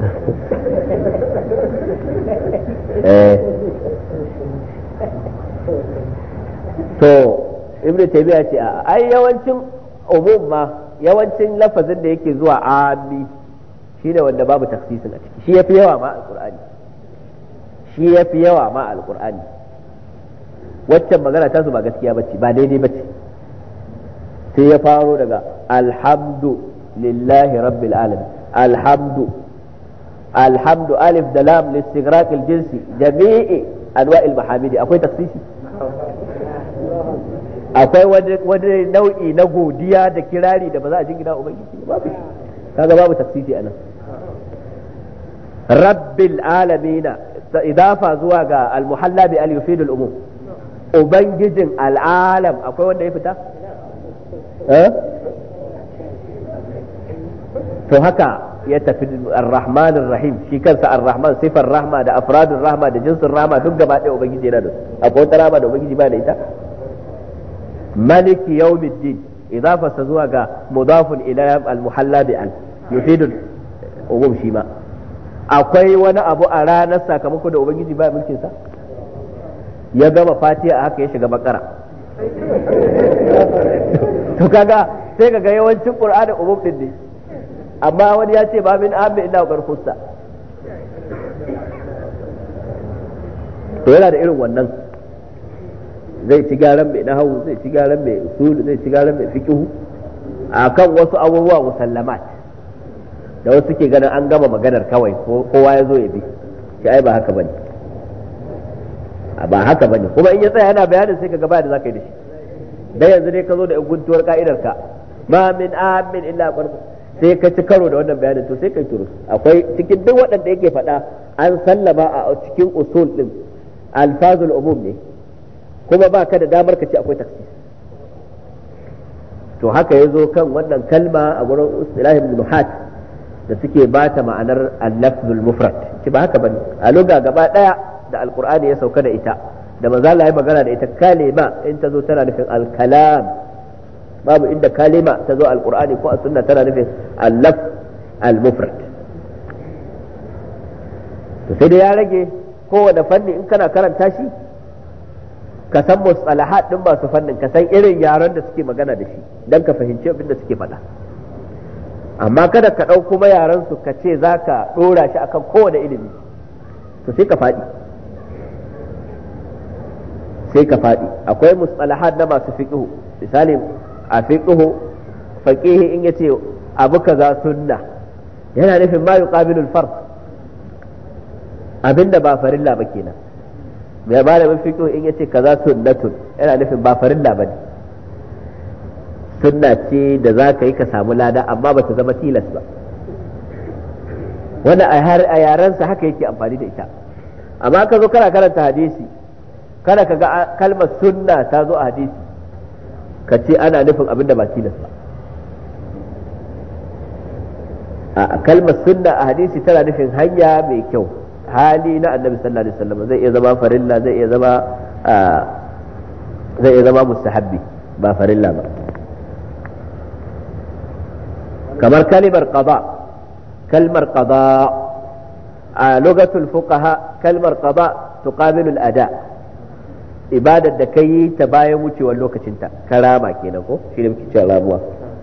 to ibn taymiya ce a ai yawancin umum ma yawancin lafazin da yake zuwa ami shine wanda babu takhsisin a ciki, shi yafi yawa ma alqur'ani shi yafi yawa ma alqur'ani waccan magana ta su ba gaskiya bace, ba daidai bace. sai ya faro daga alhamdu lillahi rabbil alamin, alhamdu alhamdu alif da lam listighraq aljinsi jami'i anwa'il mahamidi. akwai takhsisi? akwai wani nau'i na godiya da kirari da ba za a jingina ubangiji ba? babu shi. kaga babu takhsisi anan. rabbil alamina idafa zuwa ga almuhalla bi al yufidu al umum. ubangijin al'alam akwai wanda ya fita? eh to haka ya tafi ar-rahman ar-rahim, shi kansa ar-rahman sifar rahma da afradun rahma da jinsin rahma duk gaba ɗaya ubangiji yana da su. akwai wata rahma da ubangiji ba da ita? maliki yawmiddin idafa sa zuwa ga mudafun ila al-muhalla bi al yufidu umum shi ma. akwai wani abu a ranar sakamako da ubangiji ba mulkin sa? ya gama fatiha haka ya shiga bakara. to kaga sai kaga yawancin qur'ani umum din ne, amma wani ya ce ba min amin illa wa khussa. to yana da irin wannan, zai ci garan mai nahawu, zai ci garan mai usul, zai ci garan mai fiqh akan wasu abubuwa musallamat da wasu ke ganin an gama maganar kawai kowa ya zo ya bi shi. ai ba haka bane, ba haka bane. kuma in ya tsaya yana bayanin sai ka gaba da zaka yi da shi. dan yanzu dai ka zo da guntuwar ka'idar ka ma min amin illa qarqu, sai ka ci karo da wannan bayanin to sai kai turus. akwai cikin duk waɗanda yake faɗa an sallama a cikin usul din alfazul umum ne, kuma ba ka da damar ka ce akwai taksis. to haka yazo kan wannan kalma a gurin istilahin nuhat da suke bata ma'anar al-lafzul mufrad. ki ba haka bane, a lugha gaba daya da alqur'ani ya sauka da ita da manzo Allah ya magana da ita, kalima in ta zo tana nufin al-kalam. babu inda kalima ta zo alqur'ani ko a sunna tana nufin al-lafz al-mufrad. to sai da ya rage kowane fanni in kana karanta shi ka san mustalahat din masu fannin, ka san irin yaran da suke magana da shi dan ka fahimci abin da suke faɗa. amma kada ka ɗau kuma yaran su ka ce zaka ɗora shi akan kowane ilimi, to sai ka faɗi sai ka faɗi. akwai mustalahat na masu fiqhu, misali a fiqhu faqihi in yace abu kaza sunna yana nufin ma yuqabilu al-fard, abinda ba farilla ba kenan. mai malamin fiqhu in yace kaza sunnatun yana nufin ba farilla bane, sunna ce da za ka yi ka samu lada amma ba ta zama tilas ba. wanda a yarensa haka yake amfani da ita. amma ka zo kana karanta hadisi kada ka ga kalmar sunna ta zo a hadisi ka ce ana nufin abin da ba tilas ba. a kalmar sunna a hadisi tana nufin hanya mai kyau, hali na annabi sallallahu alaihi wasallam. zai iya zama farilla, zai iya zama zai iya zama mustahabbi ba farilla ba. kamar kalimar qada, kalmar qada a lugatul fuqaha kalmar qada tuqabilu al-ada, ibadar da kai ta bayan wucewar lokacinta karama kenan ko shi ne muke cewa ramuwa.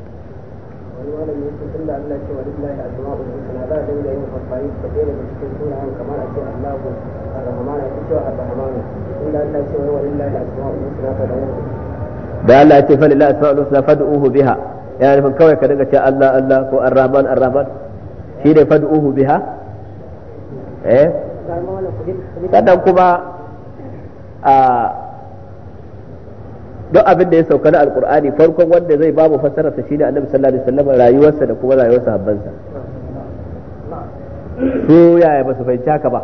da Allah ya ce fa lillahi asma'ul husna fad'uhu biha, yana nufin kawai ka dinga ce Allah Allah ko ar-rahman ar-rahman, shi ne fad'uhu biha eh sannan kuma a duk abin da ya sauka na alkur'ani farkon wanda zai ba mu fassararsa shine annabi sallallahu alaihi wasallam rayuwarsa da kuma rayuwar sahabbansa su yaya ba su fahimci haka ba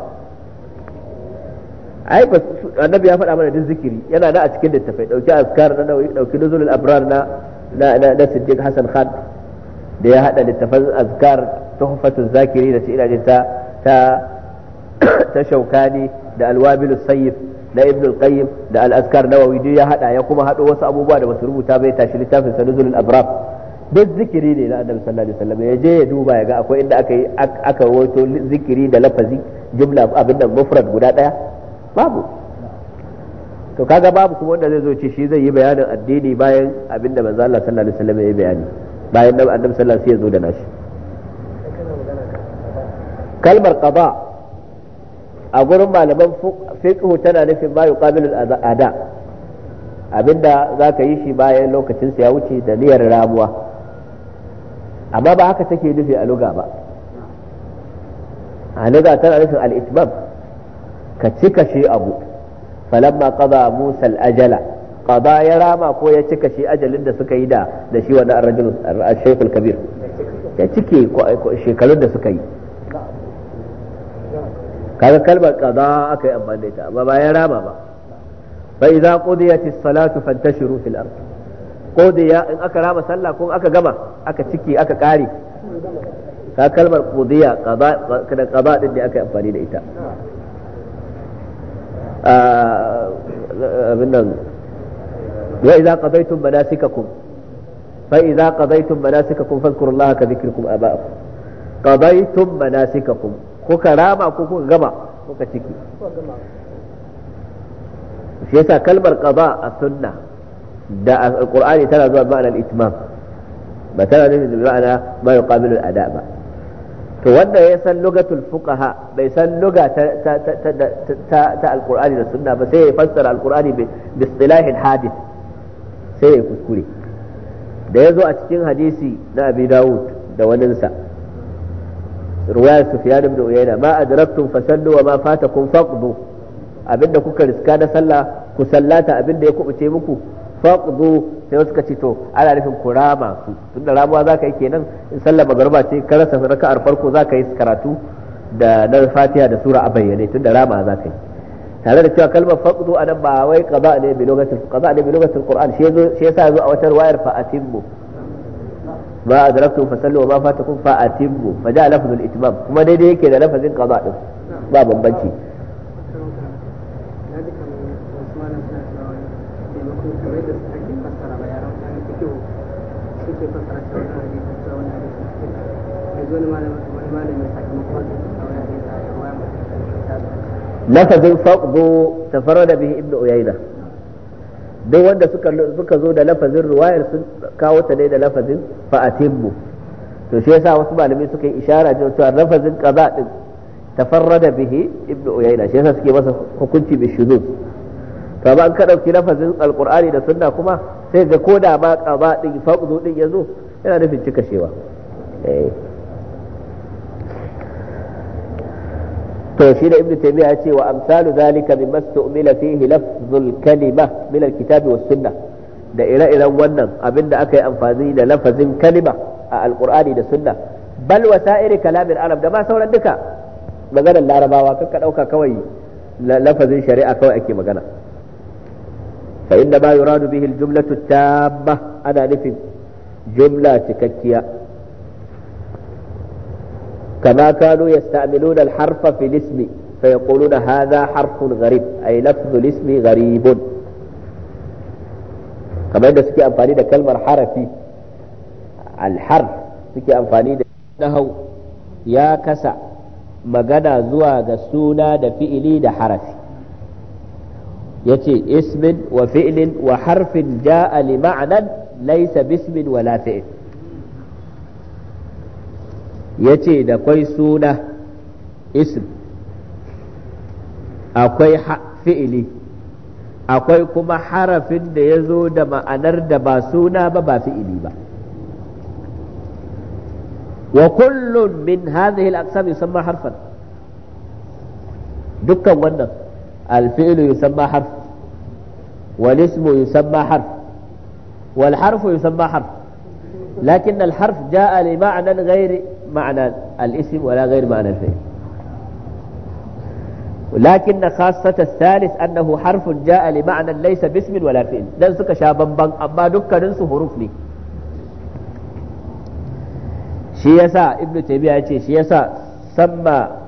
ai ba annabi ya faɗa mana duk zikiri yana da a cikin littafai dauki azkar na nawawi dauki nuzulul abrar na na na siddiq hasan khan da ya hada littafan azkar tuhfatul zakiri da ina jin ta ta ta shaukani da alwabilus sayyib na ibn al-qayyim da al-azkar nawawi duk ya hada ya kuma hado wasu abubuwa da basu rubuta bai tashi littafin sa nuzulul abrar duk zikiri ne na annabi sallallahu alaihi wasallam ya je ya duba ya ga akwai inda aka yi aka rawaito zikiri da lafazi jumla abin da mufrad guda daya babu to kaga babu kuma wanda zai zo ce shi zai yi bayanin addini bayan abin da manzo Allah sallallahu alaihi wasallam ya yi bayani bayan da annabi sallallahu alaihi wasallam sai ya zo da nashi kalmar qada a gurin malaman fiqh tana nufin ma yuqabilu al-ada abinda zaka yi shi bayan lokacin sa ya wuce da niyyar ramuwa amma ba haka take nufi a lugha ba a lugha tana nufin al-itmam ka cika shi abu falamma qada Musa al-ajala qada ya rama ko ya cika shi ajalin da suka yi da da shi wannan ar-rajul al-shaykh al-kabir ya cike shekarun da suka yi kaga kalmar qada aka yi amfani da ita amma ba ya rama ba fa idza qudiyatis salatu fantashiru fil ard qudiya in aka rama sallah ko aka gama aka ciki aka kare ka kalmar qudiya qada kada qada din da aka yi amfani da ita abin nan wa idza qadaytum manasikakum fa idza qadaytum manasikakum fadhkurullaha ka dhikrikum aba'akum qadaytum manasikakum kuka rama ko kuka gama kuka ciki shi yasa kalmar qada a sunna da alqur'ani tana zuwa ma'anar itmam ba tana nufin ma'ana ma yuqabilu al-ada ba to wanda ya san lugatul fuqaha bai san luga ta ta ta ta alqur'ani da sunna ba sai ya fassara alqur'ani bi istilahin hadith sai ya kuskure da yazo a cikin hadisi na Abi Dawud da waninsa ruwayar Sufyan ibn Uyayna ma adraktum fasallu wa ma fatakum faqdu abinda kuka riska da sallah ku sallata abinda ya kubuce muku faqdu sai suka ce to ana nufin ku rama su tunda ramuwa zaka yi kenan in sallar magruba ce ka rasa raka'ar farko zaka yi karatu da na Fatiha da sura a bayyane tunda rama zaka yi tare da cewa kalmar faqdu anan ba wai qada ne bi lugatil qada ne bi lugatil Qur'an shi yazo shi yasa yazo a wata riwayar fa atimmu ma adraktum fasallu wa ma fatakum fa atimmu fa ja'a lafzul itmam kuma daidai yake da lafazin qada din ba bambanci lafazin faqdu tafarrada bihi ibnu uyayna duk wanda suka suka zo da lafazin riwayar sun kawo ta ne da lafazin fa'atimmu to shi yasa wasu malamai suka yi ishara da cewa lafazin qaza din tafarrada bihi ibnu uyayna shi yasa suke masa hukunci bi shuzuz to ba an ka dauki lafazin alqur'ani da sunna kuma sai ga koda ba qaza din faqdu din yazo yana nufin cika shewa eh to shi da ibnu taymiya yace wa amsalu zalika mimma stu'mila fihi lafzul kalima min alkitabi was sunnah da ire-iren wannan abinda aka yi amfani da lafazin kalima a alqur'ani da sunna bal wasa'iri kalamin arab da ma sauran duka maganar larabawa kanka dauka kawai lafazin shari'a kawai ake magana fa inna ma yuradu bihi aljumlatu tamma ana nufin jumla cikakkiya كما كانوا يستعملون الحرف في الاسم فيقولون هذا حرف غريب أي لفظ الاسم غريب كما عند سكي أنفاني دا كلمة حرفي الحرف سكي أنفاني دا نهو يا كسع مغانا زوا غسونا دا فئلي دا حرفي يتي اسم وفئل وحرف جاء لمعنى ليس باسم ولا فئل ya ce da kwai suna ism akwai fi'ili akwai kuma harafin da ya zo da ma'anar da ba suna ba ba fi'ili ba wa kullun min hadhihi al-aqsam yusamma harfan dukkan wannan al-fi'lu yusamma harf wal ismu yusamma harf wal harfu yusamma harf lakin al-harf jaa li ma'nan ghayri ma'na al-ism wala ghayri ma'na al-fi'l ولكن خاصة الثالث أنه حرف جاء لمعنى ليس باسم ولا فعل dan suka sha bamban amma dukkanin su huruf ne shi yasa ibnu taymiya yace shi yasa samma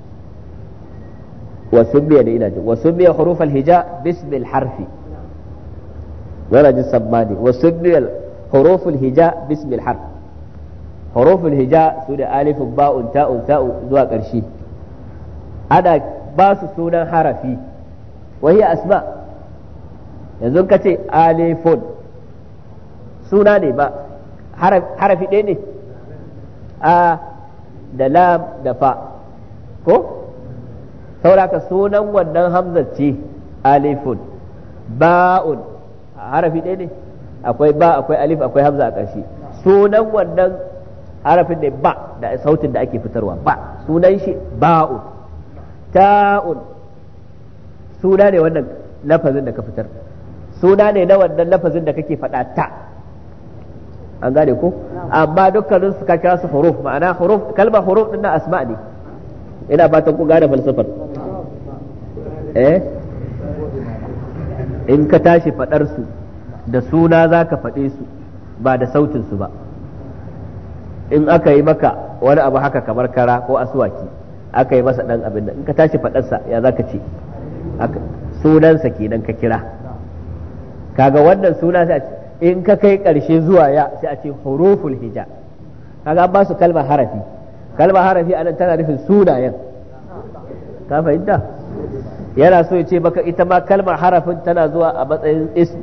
wa sumiya da ina wa sumiya huruf al-hija bism al-harfi wala ji sammani wa sumiya huruf al-hija bism al-harf huruf al-hija su da alif ba'un ta'un ta'u zuwa ƙarshe ana ba su sunan harafi wa hiya asma yanzu ka ce alifun suna ne ba harafi ɗaya ne a da lam da fa ko sauraka sunan wannan hamzar ce alifun ba'un harafi ɗaya ne akwai ba akwai alif akwai hamza a ƙarshe sunan wannan harafin ne ba da sautin da ake fitarwa ba sunan shi ba'un ta'un suna ne wannan lafazin da ka fitar suna ne na wannan lafazin da kake faɗa ta an gane ko amma dukkanin su ka kira su huruf ma'ana huruf kalmar huruf din na asma ne ina fatan ku gane falsafar eh in ka tashi faɗar su da suna za ka faɗe su ba da sautin su ba in aka yi maka wani abu haka kamar kara ko aswaki aka yi masa dan abin nan in ka tashi faɗarsa ya za ka ce sunansa kenan ka kira kaga wannan suna sai in ka kai ƙarshe zuwa ya sai a ce huruful hija kaga an ba su kalmar harafi kalmar harafi anan tana nufin sunayen ka fahimta yana so ya ce maka ita ma kalmar harafin tana zuwa a matsayin ism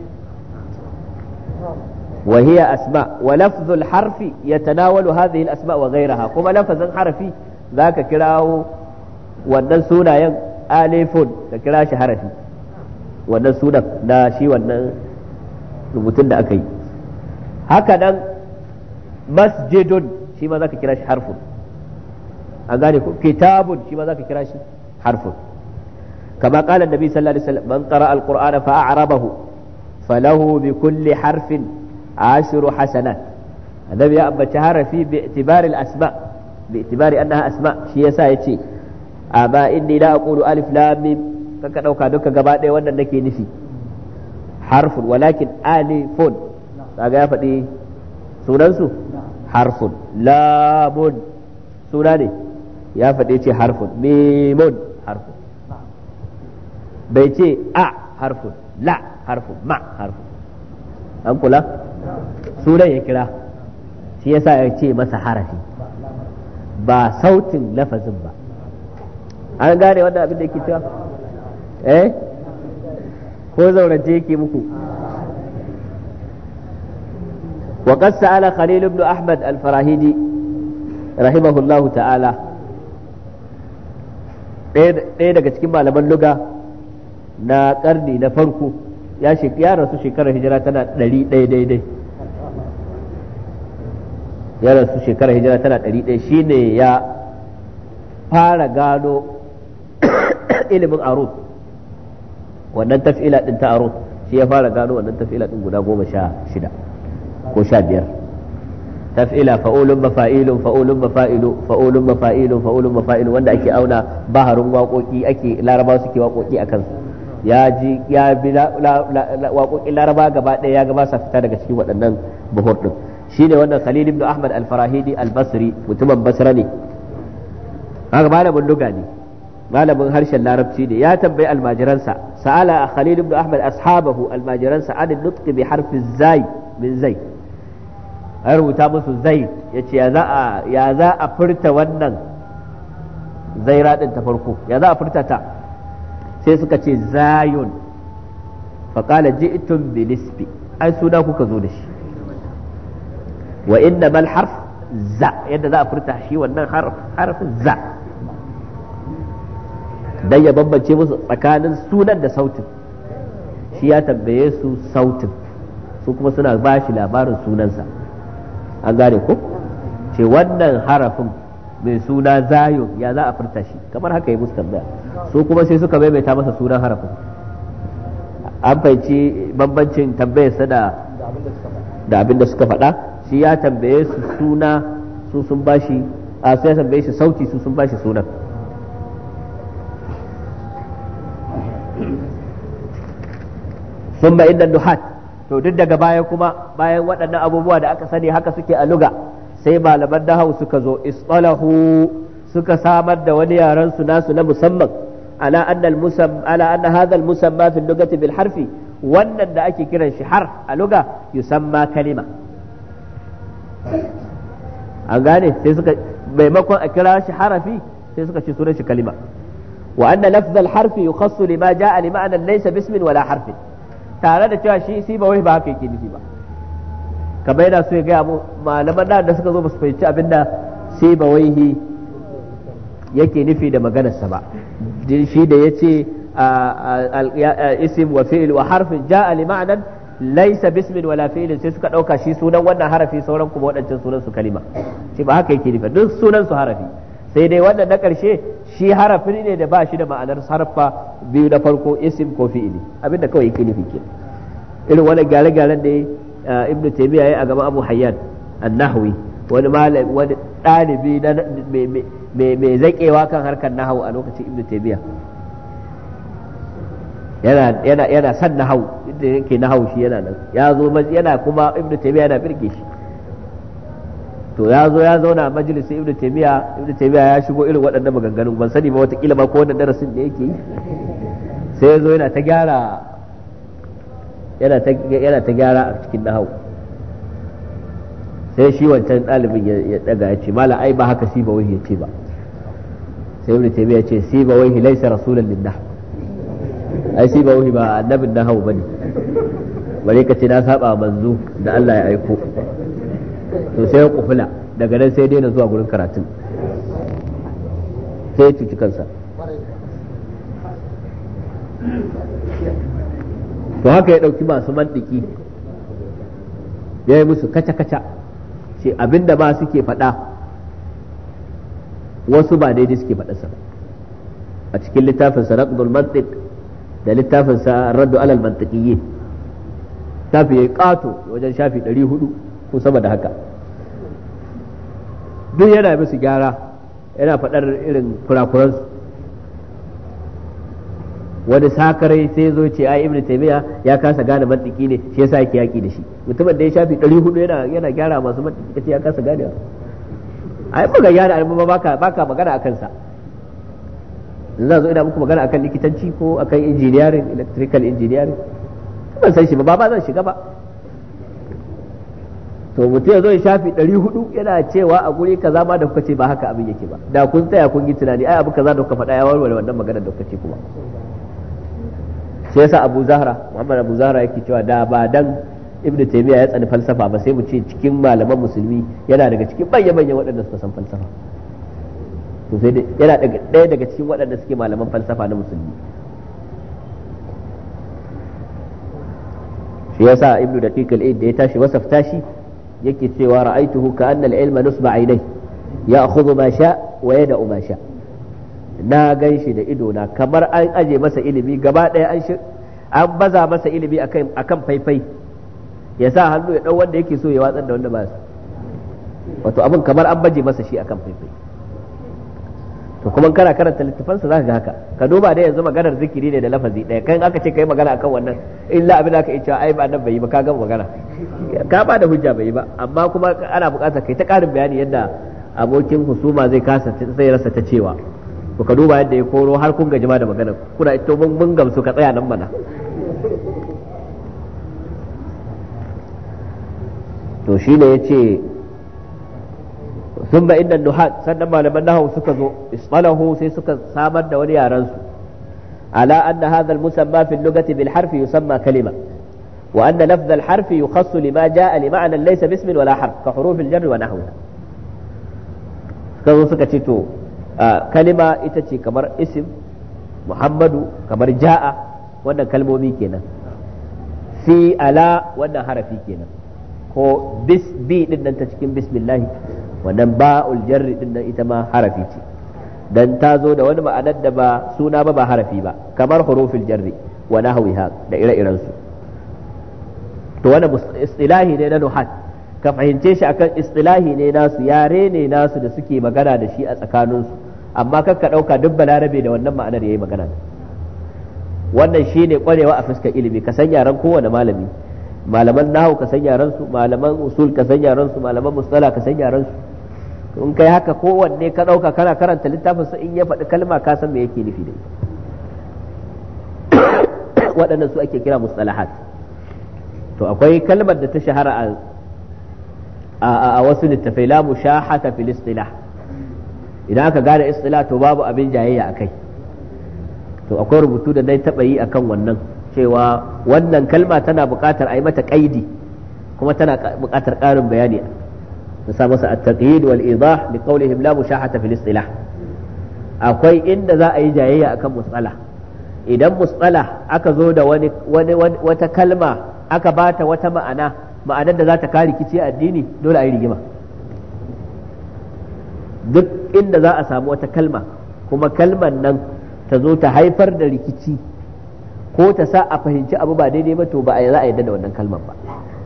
wa hiya asma wa lafzul harfi yatanawalu hadhihi al asma wa ghayraha kuma lafazin harafi zaka kirawo wannan sunayen alifun ka kira shi harafi wannan sunan na shi wannan rubutun da aka yi haka nan masjidun shi ma zaka kira shi harfun an gane ko kitabun shi ma zaka kira shi harfun kama qala annabi sallallahu alaihi wasallam man qara alqur'ana fa a'rabahu falahu bi kulli harfin ashru hasanat annabi ya ambaci harafi bi itibari al-asma bi itibari annaha asma shi yasa yace amma inni la aqulu alif lam mim kaka dauka duka gaba ɗaya wannan nake nufi harfun walakin alifun kaga ya faɗi sunansu harfun lamun suna ne ya faɗi ce harfun mimun harfun bai ce a harfun la harfun ma harfun an kula sunan ya kira shi yasa ya ce masa harafi ba sautin lafazin ba an gane wannan abin da yake cewa eh ko zaurance yake muku وقد سأل خليل بن أحمد الفراهيدي رحمه الله تعالى ɗaya daga cikin malaman luga na ƙarni na farko ya rasu shekarar hijira tana ɗari ɗaya daidai ya rasu shekarar hijira tana ɗari ɗaya shine ya fara gano ilimin arut wannan taf'ila din ta arut shi ya fara gano wannan taf'ila din guda goma sha shida ko sha biyar taf'ila fa'ulun mafa'ilun fa'ulun mafa'ilu fa'ulun mafa'ilun fa'ulun mafa'ilu wanda ake auna baharun waƙoƙi ake laraba suke waƙoƙi a kansu ya ji ya bi waƙoƙin laraba gaba ɗaya ya ga ba sa fita daga cikin waɗannan buhur din shine wannan Khalil ibn Ahmad al-Farahidi al-Basri mutumin Basra ne haka malamin luga ne malamin harshen larabci ne ya tambayi almajiransa sa'ala Khalil ibn Ahmad ashabahu almajiransa an nutqi bi harfi zai min zai ai rubuta musu zai yace ya za a ya za a furta wannan zaira din ta farko ya za a furta ta sai suka ce zayun fa qala ji'tum bi nisbi ai suna kuka zo da shi wa innamal harf za yadda za a furta shi wannan harf harfin za dan ya bambance musu tsakanin sunan da sautin shi ya tambaye su sautin su kuma suna ba shi labarin sunansa an gane ko ce wannan harafin mai suna zayun ya za a furta shi, kamar haka ya musu tambaya, su kuma sai suka maimaita masa sunan harafin. An fahimci bambancin tambayarsa da da abin da suka faɗa. Shi ya tambaye su suna, su sun bashi a sai ya tambaye shi sauti, su sun bashi sunan. Sun ba inda nuhat, to duk daga baya kuma bayan waɗannan abubuwa da aka sani haka suke a luga, sai malaman nahau suka zo isqalahu, suka samar da wani yaran su nasu na musamman ala anna al-musam ala anna hadha al-musamma fi lugati bil harfi, wannan da ake kiran shi harf a luga yusamma kalima. An gane, sai suka maimakon a kira shi harafi sai suka ce sunan shi kalima. Wa anna lafz al-harfi yukhassu lima jaa li ma'na laysa bismin wala harfin, tare da cewa shi si ba wai ba haka yake nufi ba, kamar yana so ya gaya mu malaman da suka zo ba su fahimci abinda si ba wai yake nufi da maganarsa ba. Shi da ya ce isim wa fi'il wa harfin ja'a li ma'nan laysa bismin wala fi'ilin, sai suka dauka shi sunan wannan harafi, sauran kuma waɗancan sunan su kalima. Shi ba haka yake nufi, duk sunan su harafi, sai dai wannan na ƙarshe shi harafi ne da ba shi da ma'anar harfa biyu na farko isim ko fi'ili, abinda kawai yake nufi ke. Irin wannan gyare-gyaren da Ibn Taymiyyah yayi a gaban Abu Hayyan an-Nahwi, wani malami wani ɗalibi mai zaƙewa kan harkar nahawu a lokacin Ibn Taymiyyah, yana yana yana san nahawu, inda yake nahawu shi yana nan, ya zo yana kuma Ibn Taymiyyah yana birge shi. To ya zo ya zauna a majalisin Ibn Taymiyyah, Ibn Taymiyyah ya shigo irin waɗannan maganganun, ban sani ba watakila ba ko wannan darasin da yake yi, sai ya zo yana ta gyara yana ta yana ta gyara a cikin nahawu. Sai shi wancan ɗalibin ya daga ya ce mala ai ba haka siba wahi ya ce ba. Sai Ibn Taymiyyah ya ce siba wahi laysa rasulan lin nahw, ai siba wahi ba annabin nahawu bane, bare ka ce na saba manzo da Allah ya aiko. To sai ya kufula, daga nan sai daina zuwa gurin karatun, sai ya cuci kansa. To haka ya ɗauki masu mantiki ya yi musu kaca-kaca, ce abinda ba suke faɗa wasu ba daidai suke faɗarsa ba. A cikin littafin sa Raqdul Mantiq da littafin sa Raddu alal Mantiqiyyin, tafi ya ƙato wajen shafi ɗari hudu ko sama da haka, duk yana musu gyara, yana faɗar irin kurakuransu. Wani sakarai sai zo ce ai Ibn Taymiyyah ya kasa gane mantiki ne, shi yasa yake yaki da shi. Mutumin da ya shafi ɗari hudu yana yana gyara masu mantiki, kace ya kasa gane. Ai ba ga gyara ai ba baka baka magana akan sa. Zan zo ina muku magana akan likitanci ko akan engineering, electrical engineering, ban san shi ba, ba zan shiga ba. To mutum ya zo ya shafi ɗari hudu yana cewa a guri kaza ma da kuka ce ba haka abin yake ba, da kun tsaya kun yi tunani ai abu kaza da kuka faɗa ya warware wannan magana da kuka ce kuma. Sai yasa Abu Zahra, Muhammad Abu Zahra yake cewa da ba dan Ibn Taymiyyah ya tsani falsafa ba sai mu ce cikin malaman musulmi yana daga cikin manya-manyan waɗanda suka san falsafa. To sai yana ɗaya daga cikin waɗanda suke malaman falsafa na musulmi. Shi yasa Ibn Daqiq al-Eid da ya tashi wasafta shi yake cewa ra'aituhu ka'anna al-ilma nusba aynai ya'khudhu ma sha wa yada'u ma sha. Na gan shi da ido na kamar an aje masa ilimi gaba ɗaya, an an baza masa ilimi akan akan faifai, ya sa hannu ya ɗau wanda yake so ya watsar da wanda ba su, wato abin kamar an baje masa shi akan faifai. To kuma kana karanta littafansa zaka ga haka. Ka duba da yanzu maganar zikiri ne da lafazi ɗaya, kan aka ce kai magana akan wannan illa abin da aka cewa ai ba nan bai yi ba, ka gama magana, ka ba da hujja bai yi ba, amma kuma ana buƙatar kai ta ƙarin bayani yadda abokin husuma zai kasa zai rasa ta cewa. To ka duba yadda ya koro har kun gaji ma da magana, kuna ito mun gamsu ka tsaya nan mana. To shi ne ya ce sun ba inda nuhat, sannan malaman nahawu suka zo ismalahu sai suka samar da wani yaran su ala anna hadha al-musamma fi al-lughati bil harfi yusamma kalima wa anna lafz al-harfi yukhassu lima jaa li ma'na laysa bismin wala harf ka huruf al-jar wa nahwiha. Suka zo suka ce to kalima ita ce kamar isim, Muhammadu kamar ja'a, wannan kalmomi kenan. Fi ala wannan harafi kenan, ko bis bi din nan ta cikin bismillah wannan ba'ul jarri din nan ita ma harafi ce dan ta zo da wani ma'anar da ba suna ba ba harafi ba kamar hurufil jarri wa nahwiha da ire-iren su to wannan istilahi ne na nuhat ka fahimce shi akan istilahi ne nasu yare ne nasu da suke magana da shi a tsakaninsu amma kakka ɗauka duk balarabe da wannan ma'anar yayi magana wannan shine kwarewa a fuskar ilimi ka san yaran kowane malami malaman nahwu ka san yaran su malaman usul ka san yaran su malaman mustala ka san yaran su in kai haka kowanne ka ɗauka kana karanta littafin sa in ya faɗi kalma ka san me yake nufi da ita waɗannan su ake kira mustalahat to akwai kalmar da ta shahara a a wasu littafai la mushahata fil istilah idan aka gane istilah to babu abin jayayya akai to akwai rubutu da dai taba yi akan wannan cewa wannan kalma tana buƙatar a yi mata kaidi kuma tana buƙatar ƙarin bayani na sa masa at-taqyid wal idah li qawlihim la mushahata fil istilah akwai inda za a yi jayayya akan mustalah idan mustalah aka zo da wani wata kalma aka bata wata ma'ana ma'anar da za ta kare rikici a addini dole a yi rigima duk inda za a samu wata kalma kuma kalman nan ta zo ta haifar da rikici ko ta sa a fahimci abu ba daidai ba to ba a za a yarda da wannan kalman ba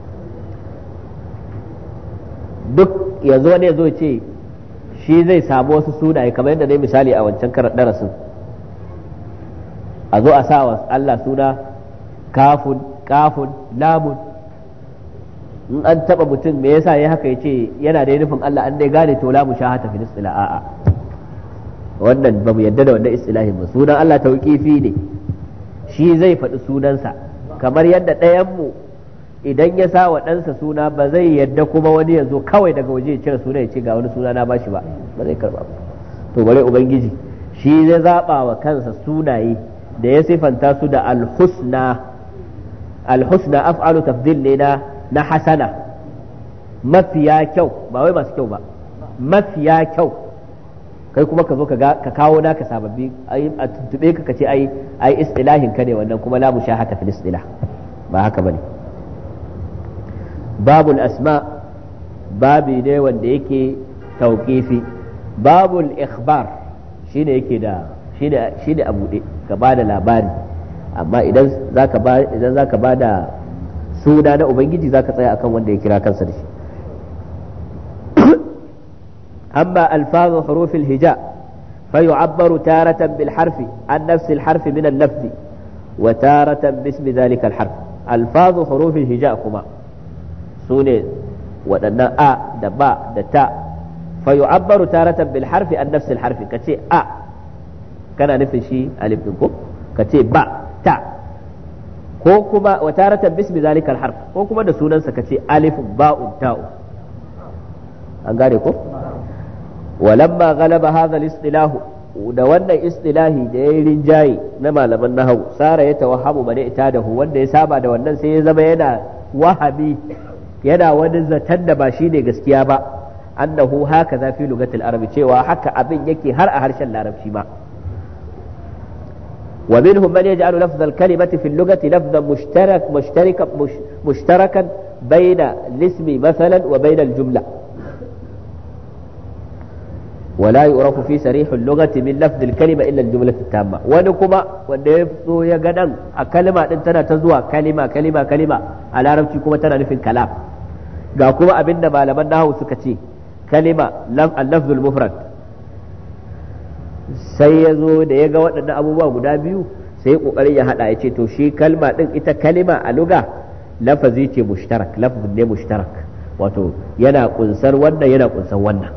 duk yanzu wani ya zo ce shi zai samu wasu sunaye kamar yadda dai misali a wancan karar darasin a zo a sa wa Allah suna kafun kafun lamun in an taba mutum me yasa ya haka yace yana da nufin Allah an dai gane to lamu shahata fil istila a'a wannan ba mu yadda da wannan istilahin ba sunan Allah tauqifi ne shi zai faɗi sunansa kamar yadda ɗayan mu idan ya sa wa ɗansa suna ba zai yadda kuma wani ya zo kawai daga waje ya cire suna ya ce ga wani suna na bashi ba ba zai karba ba to bare ubangiji shi zai zaba wa kansa sunaye da ya sifanta su da al-husna al-husna af'alu tafdil ne na na hasana mafiya kyau ba wai masu kyau ba mafiya kyau kai kuma ka zo ka kawo naka sababbi a tuntube ka kace ai ai istilahin ka ne wannan kuma la mushahata fil istilah ba haka bane babul asma babi ne wanda yake tauqifi babul ikhbar shine yake da shine shine a bude ka bada labari amma idan zaka ba idan zaka bada suna na ubangiji zaka tsaya akan wanda ya kira kansa da shi amma alfazu hurufil hija فيعبر تارة بالحرف عن نفس الحرف من اللفظ وتارة باسم ذلك الحرف ألفاظ حروف الهجاء كما سوني ودنا أ دبا دتا فيعبر تارة بالحرف عن نفس الحرف كتي أ كان نفي شيء ألف نكو كتي با تا ko kuma wa taratan bismi zalika al-harf ko kuma da sunansa kace alif ba'un ta'u an gane ko walamma ghalaba hadha al-istilah da wannan istilahi da yayin rinjaye na malaman nahwu sara ya tawahhamu bane itadahu wanda ya saba da wannan sai ya zama yana wahabi yana wani zaton da ba shine gaskiya ba annahu haka za fi lugatil arabi cewa haka abin yake har a harshen larabci ma ومنهم من يجعل لفظ الكلمة في اللغة لفظا مشترك مشترك مش مشتركا بين الاسم مثلا وبين الجملة ولا يعرف في صريح اللغة من لفظ الكلمة إلا الجملة التامة ونكما ونفسه يقدم الكلمة انتنا تزوى كلمة كلمة كلمة على رمشي كما تنا نفي الكلام قاكما أبننا ما لمناه سكتي كلمة اللفظ المفرد sai ya zo da ya ga waɗannan abubuwa guda biyu sai ya ƙoƙarin ya haɗa ya ce to shi kalma ɗin ita kalima a luga lafazi ce mushtarak lafazin ne mushtarak wato yana ƙunsar wannan yana ƙunsar wannan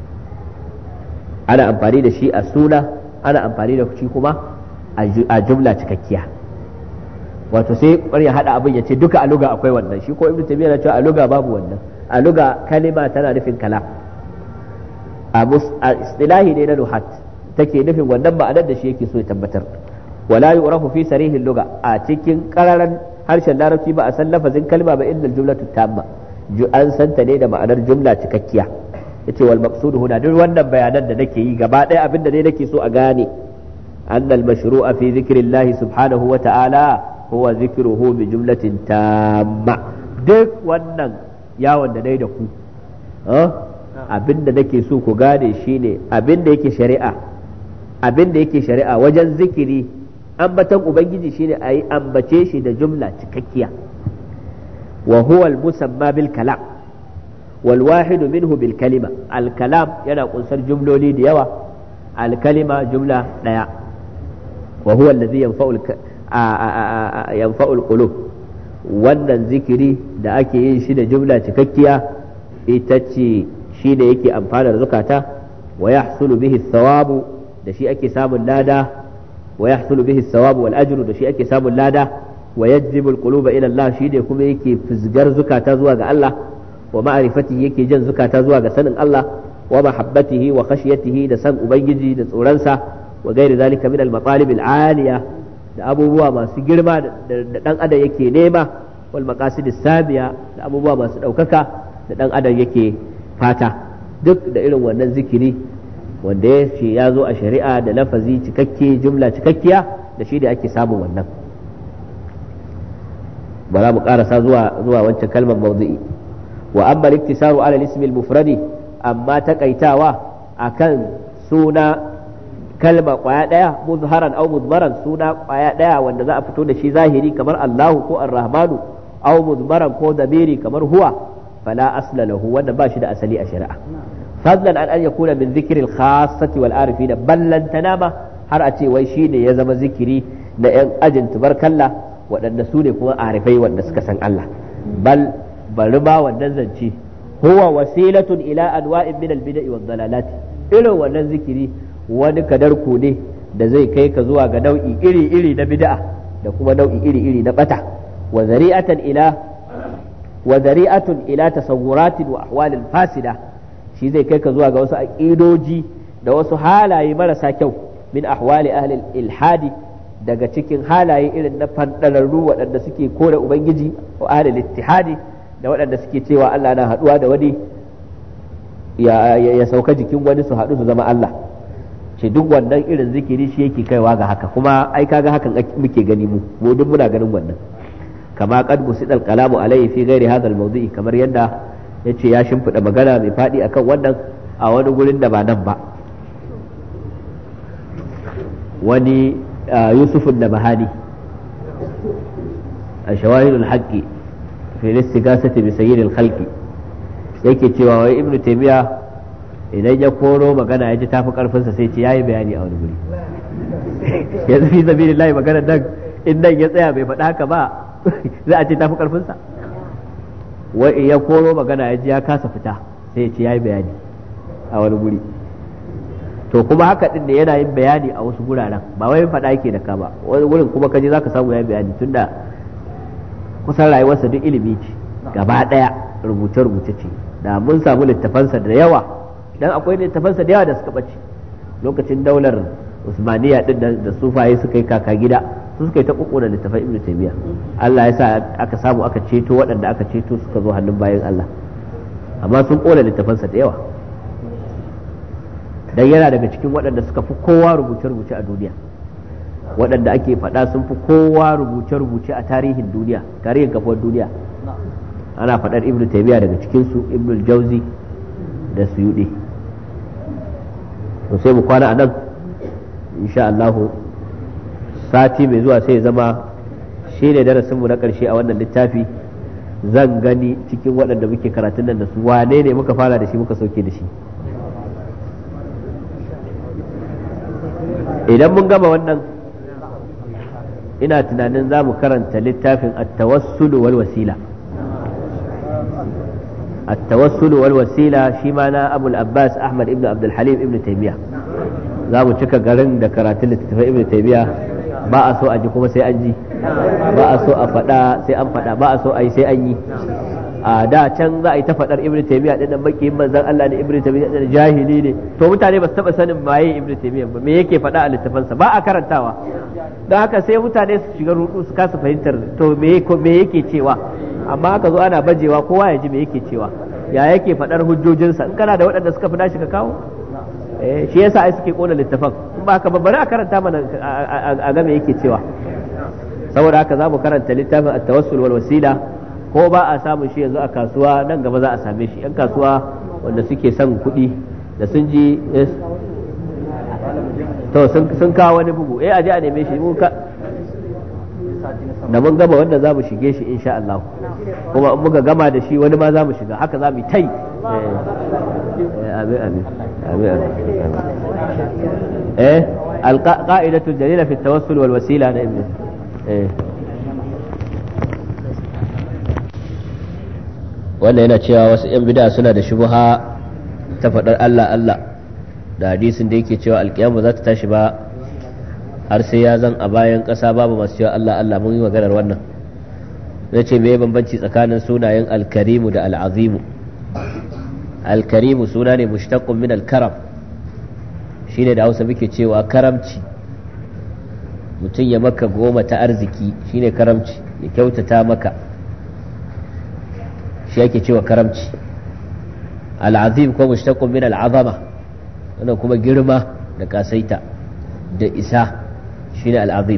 ana amfani da shi a suna ana amfani da shi kuma a jumla cikakkiya wato sai ƙoƙarin ya haɗa abin ya ce duka a luga akwai wannan shi ko ibnu taymiya na cewa a luga babu wannan a luga kalima tana nufin kalam a istilahi ne na nuhat take nufin wannan ma'anar da shi yake so ya tabbatar wala yu'rafu fi sarihin lugha a cikin qararan harshen larabci ba a san lafazin kalma ba illa jumlatu tamma an santa ne da ma'anar jumla cikakkiya yace wal maqsud huna duk wannan bayanan da nake yi gaba ɗaya abinda ne nake so a gane annal mashru'a fi dhikrillahi subhanahu wa ta'ala huwa dhikruhu bi jumlatin tamma duk wannan yawon da dai da ku abinda nake so ku gane shine abinda yake shari'a abinda yake shari'a wajen zikiri ambatan ubangiji shine ayi ambace shi da jumla cikakkiya wa huwa al-musamma bil kalam wal wahid minhu bil kalima al kalam yana kunsar jumloli da yawa al kalima jumla daya wa huwa alladhi yanfa'u yanfa'u al qulub wannan zikiri da ake yin shi da jumla cikakkiya ita ce shi da yake amfanar zukata wa yahsulu bihi thawabu da shi ake samun lada wa yahsulu bihi thawabu wal ajru da shi ake samun lada wa yajzibu al quluba ila Allah shi da kuma yake fizgar zukata zuwa ga Allah wa ma'rifatihi yake jan zukata zuwa ga sanin Allah wa mahabbatihi wa khashyatihi da san ubangiji da tsoronsa wa gairi zalika min al matalib al aliya da abubuwa masu girma da dan adam yake nema wal maqasid as samiya da abubuwa masu daukaka da dan adam yake fata duk da irin wannan zikiri wanda ya ce ya zo a shari'a da lafazi cikakke jumla cikakkiya da shi da ake samun wannan ba za mu karasa zuwa zuwa wancan kalmar mawdu'i wa amma al-iktisaru ala al-ism al-mufradi amma takaitawa akan suna kalma kwaya daya muzharan aw mudmaran suna kwaya daya wanda za a fito da shi zahiri kamar Allahu ko Ar-Rahmanu aw mudmaran ko damiri kamar huwa fala asla lahu wanda ba shi da asali a shari'a fadlan an an yakuna min dhikri al-khassati wal arifin ballan tanama har a ce wai shine ya zama zikiri na yan ajin tubarkalla waɗanda su ne kuma arifai wanda suka san Allah bal bari ba wannan zance huwa wasilatun ila anwa'in min al-bida'i wad dalalat irin wannan zikiri wani kadarku ne da zai kai ka zuwa ga nau'i iri-iri na bid'a da kuma nau'i iri-iri na bata wa zari'atan ila wa zari'atun ila tasawwuratin wa ahwalin fasida shi zai kai ka zuwa ga wasu aqidoji da wasu halaye marasa kyau min ahwali ahli ilhadi daga cikin halaye irin na fandararru waɗanda suke kore ubangiji wa ahli ittihadi da waɗanda suke cewa Allah na haɗuwa da wani ya, ya sauka jikin wani su haɗu su zama Allah ce duk wannan irin zikiri shi yake kaiwa ga haka kuma ai kaga hakan muke gani mu mu duk muna ganin wannan kama qad busidal kalamu alayhi fi ghairi hadha al-mawdu'i kamar yadda yace ya shimfida magana mai fadi akan wannan a wani gurin da ba nan ba wani Yusuf an-Nabhani a shawahidul haqqi fi al-istighasati bi sayyidil khalqi yake cewa wai ibnu taymiya idan ya koro magana ya ji tafi karfinsa sai ce yayi bayani a wani guri yanzu fi sabilillahi magana nan in nan ya tsaya bai faɗa haka ba za a ce tafi karfinsa wai ya koro magana ya ji ya kasa fita sai ya ce yayi bayani a wani guri to kuma haka din ne yana yin bayani a wasu guraren ba wai faɗa yake da ka ba wani gurin kuma kaje zaka samu yayi bayani tunda kusan rayuwarsa duk ilimi ce gaba daya rubuce-rubuce ce da mun samu littafansa da yawa dan akwai littafansa da yawa da suka bace lokacin daular Usmaniya din da sufaye suka yi kaka gida su suka yi ta kokona littafan Ibn Taymiyyah Allah ya sa aka samu aka ceto waɗanda aka ceto suka zo hannun bayan Allah amma sun kona littafansa da yawa dan yana daga cikin waɗanda suka fi kowa rubuce-rubuce a duniya waɗanda ake faɗa sun fi kowa rubuce-rubuce a tarihin duniya tarihin kafuwar duniya ana faɗar Ibn Taymiyyah daga cikinsu Ibn Jauzi da Suyuɗi to sai mu kwana a nan insha Allah sati mai zuwa sai ya zama shi ne darasinmu na ƙarshe a wannan littafi zan gani cikin waɗanda muke karatun nan da su wane ne muka fara da shi muka sauke da shi idan mun gama wannan ina tunanin za mu karanta littafin at-tawassul wal wasila التوسل والوسيلة شيمانا أبو العباس أحمد ابن عبد الحليم ابن تيمية za mu cika garin da karatun littattafai ibn taymiya ba a so a ji kuma sai an ji ba a so a faɗa sai an faɗa ba a so a yi sai an yi a da can za a yi ta faɗar ibn taymiya din nan baki manzon Allah ne ibn taymiya din jahili ne to mutane ba su taba sanin maye ibn taymiya ba me yake faɗa a littafansa ba a karantawa don haka sai mutane su shiga rudu su kasa fahimtar to me me yake cewa amma haka zo ana bajewa kowa ya ji me yake cewa ya yake faɗar hujjojinsa in kana da waɗanda suka fi nashi ka kawo eh shi yasa ai suke kona littafan in ba haka ba bari a karanta mana a ga me yake cewa saboda haka za mu karanta littafin at-tawassul wal wasila ko ba a samun shi yanzu a kasuwa nan gaba za a same shi yan kasuwa wanda suke son kuɗi da sun ji to sun kawo wani bugu eh aje a neme shi mu ka da mun gama wanda za mu shige shi insha Allah kuma in muka gama da shi wani ma za mu shiga haka za mu yi tai amin amin amin eh alqa'idatu jalila fi at-tawassul wal wasila na ibn eh wanda yana cewa wasu yan bid'a suna da shubha ta faɗar Allah Allah da hadisin da yake cewa alkiyama za ta tashi ba har sai ya zan a bayan ƙasa babu masu cewa Allah Allah mun yi maganar wannan na ce me bambanci tsakanin sunayen alkarimu da al'azimu alkarimu suna ne mushtaqqun min alkaram shine da Hausa muke cewa karamci mutum ya maka goma ta arziki shine karamci ya kyautata maka shi yake cewa karamci al'azim ko mushtaqqun min al'azama wannan kuma girma da kasaita da isa shine al'azim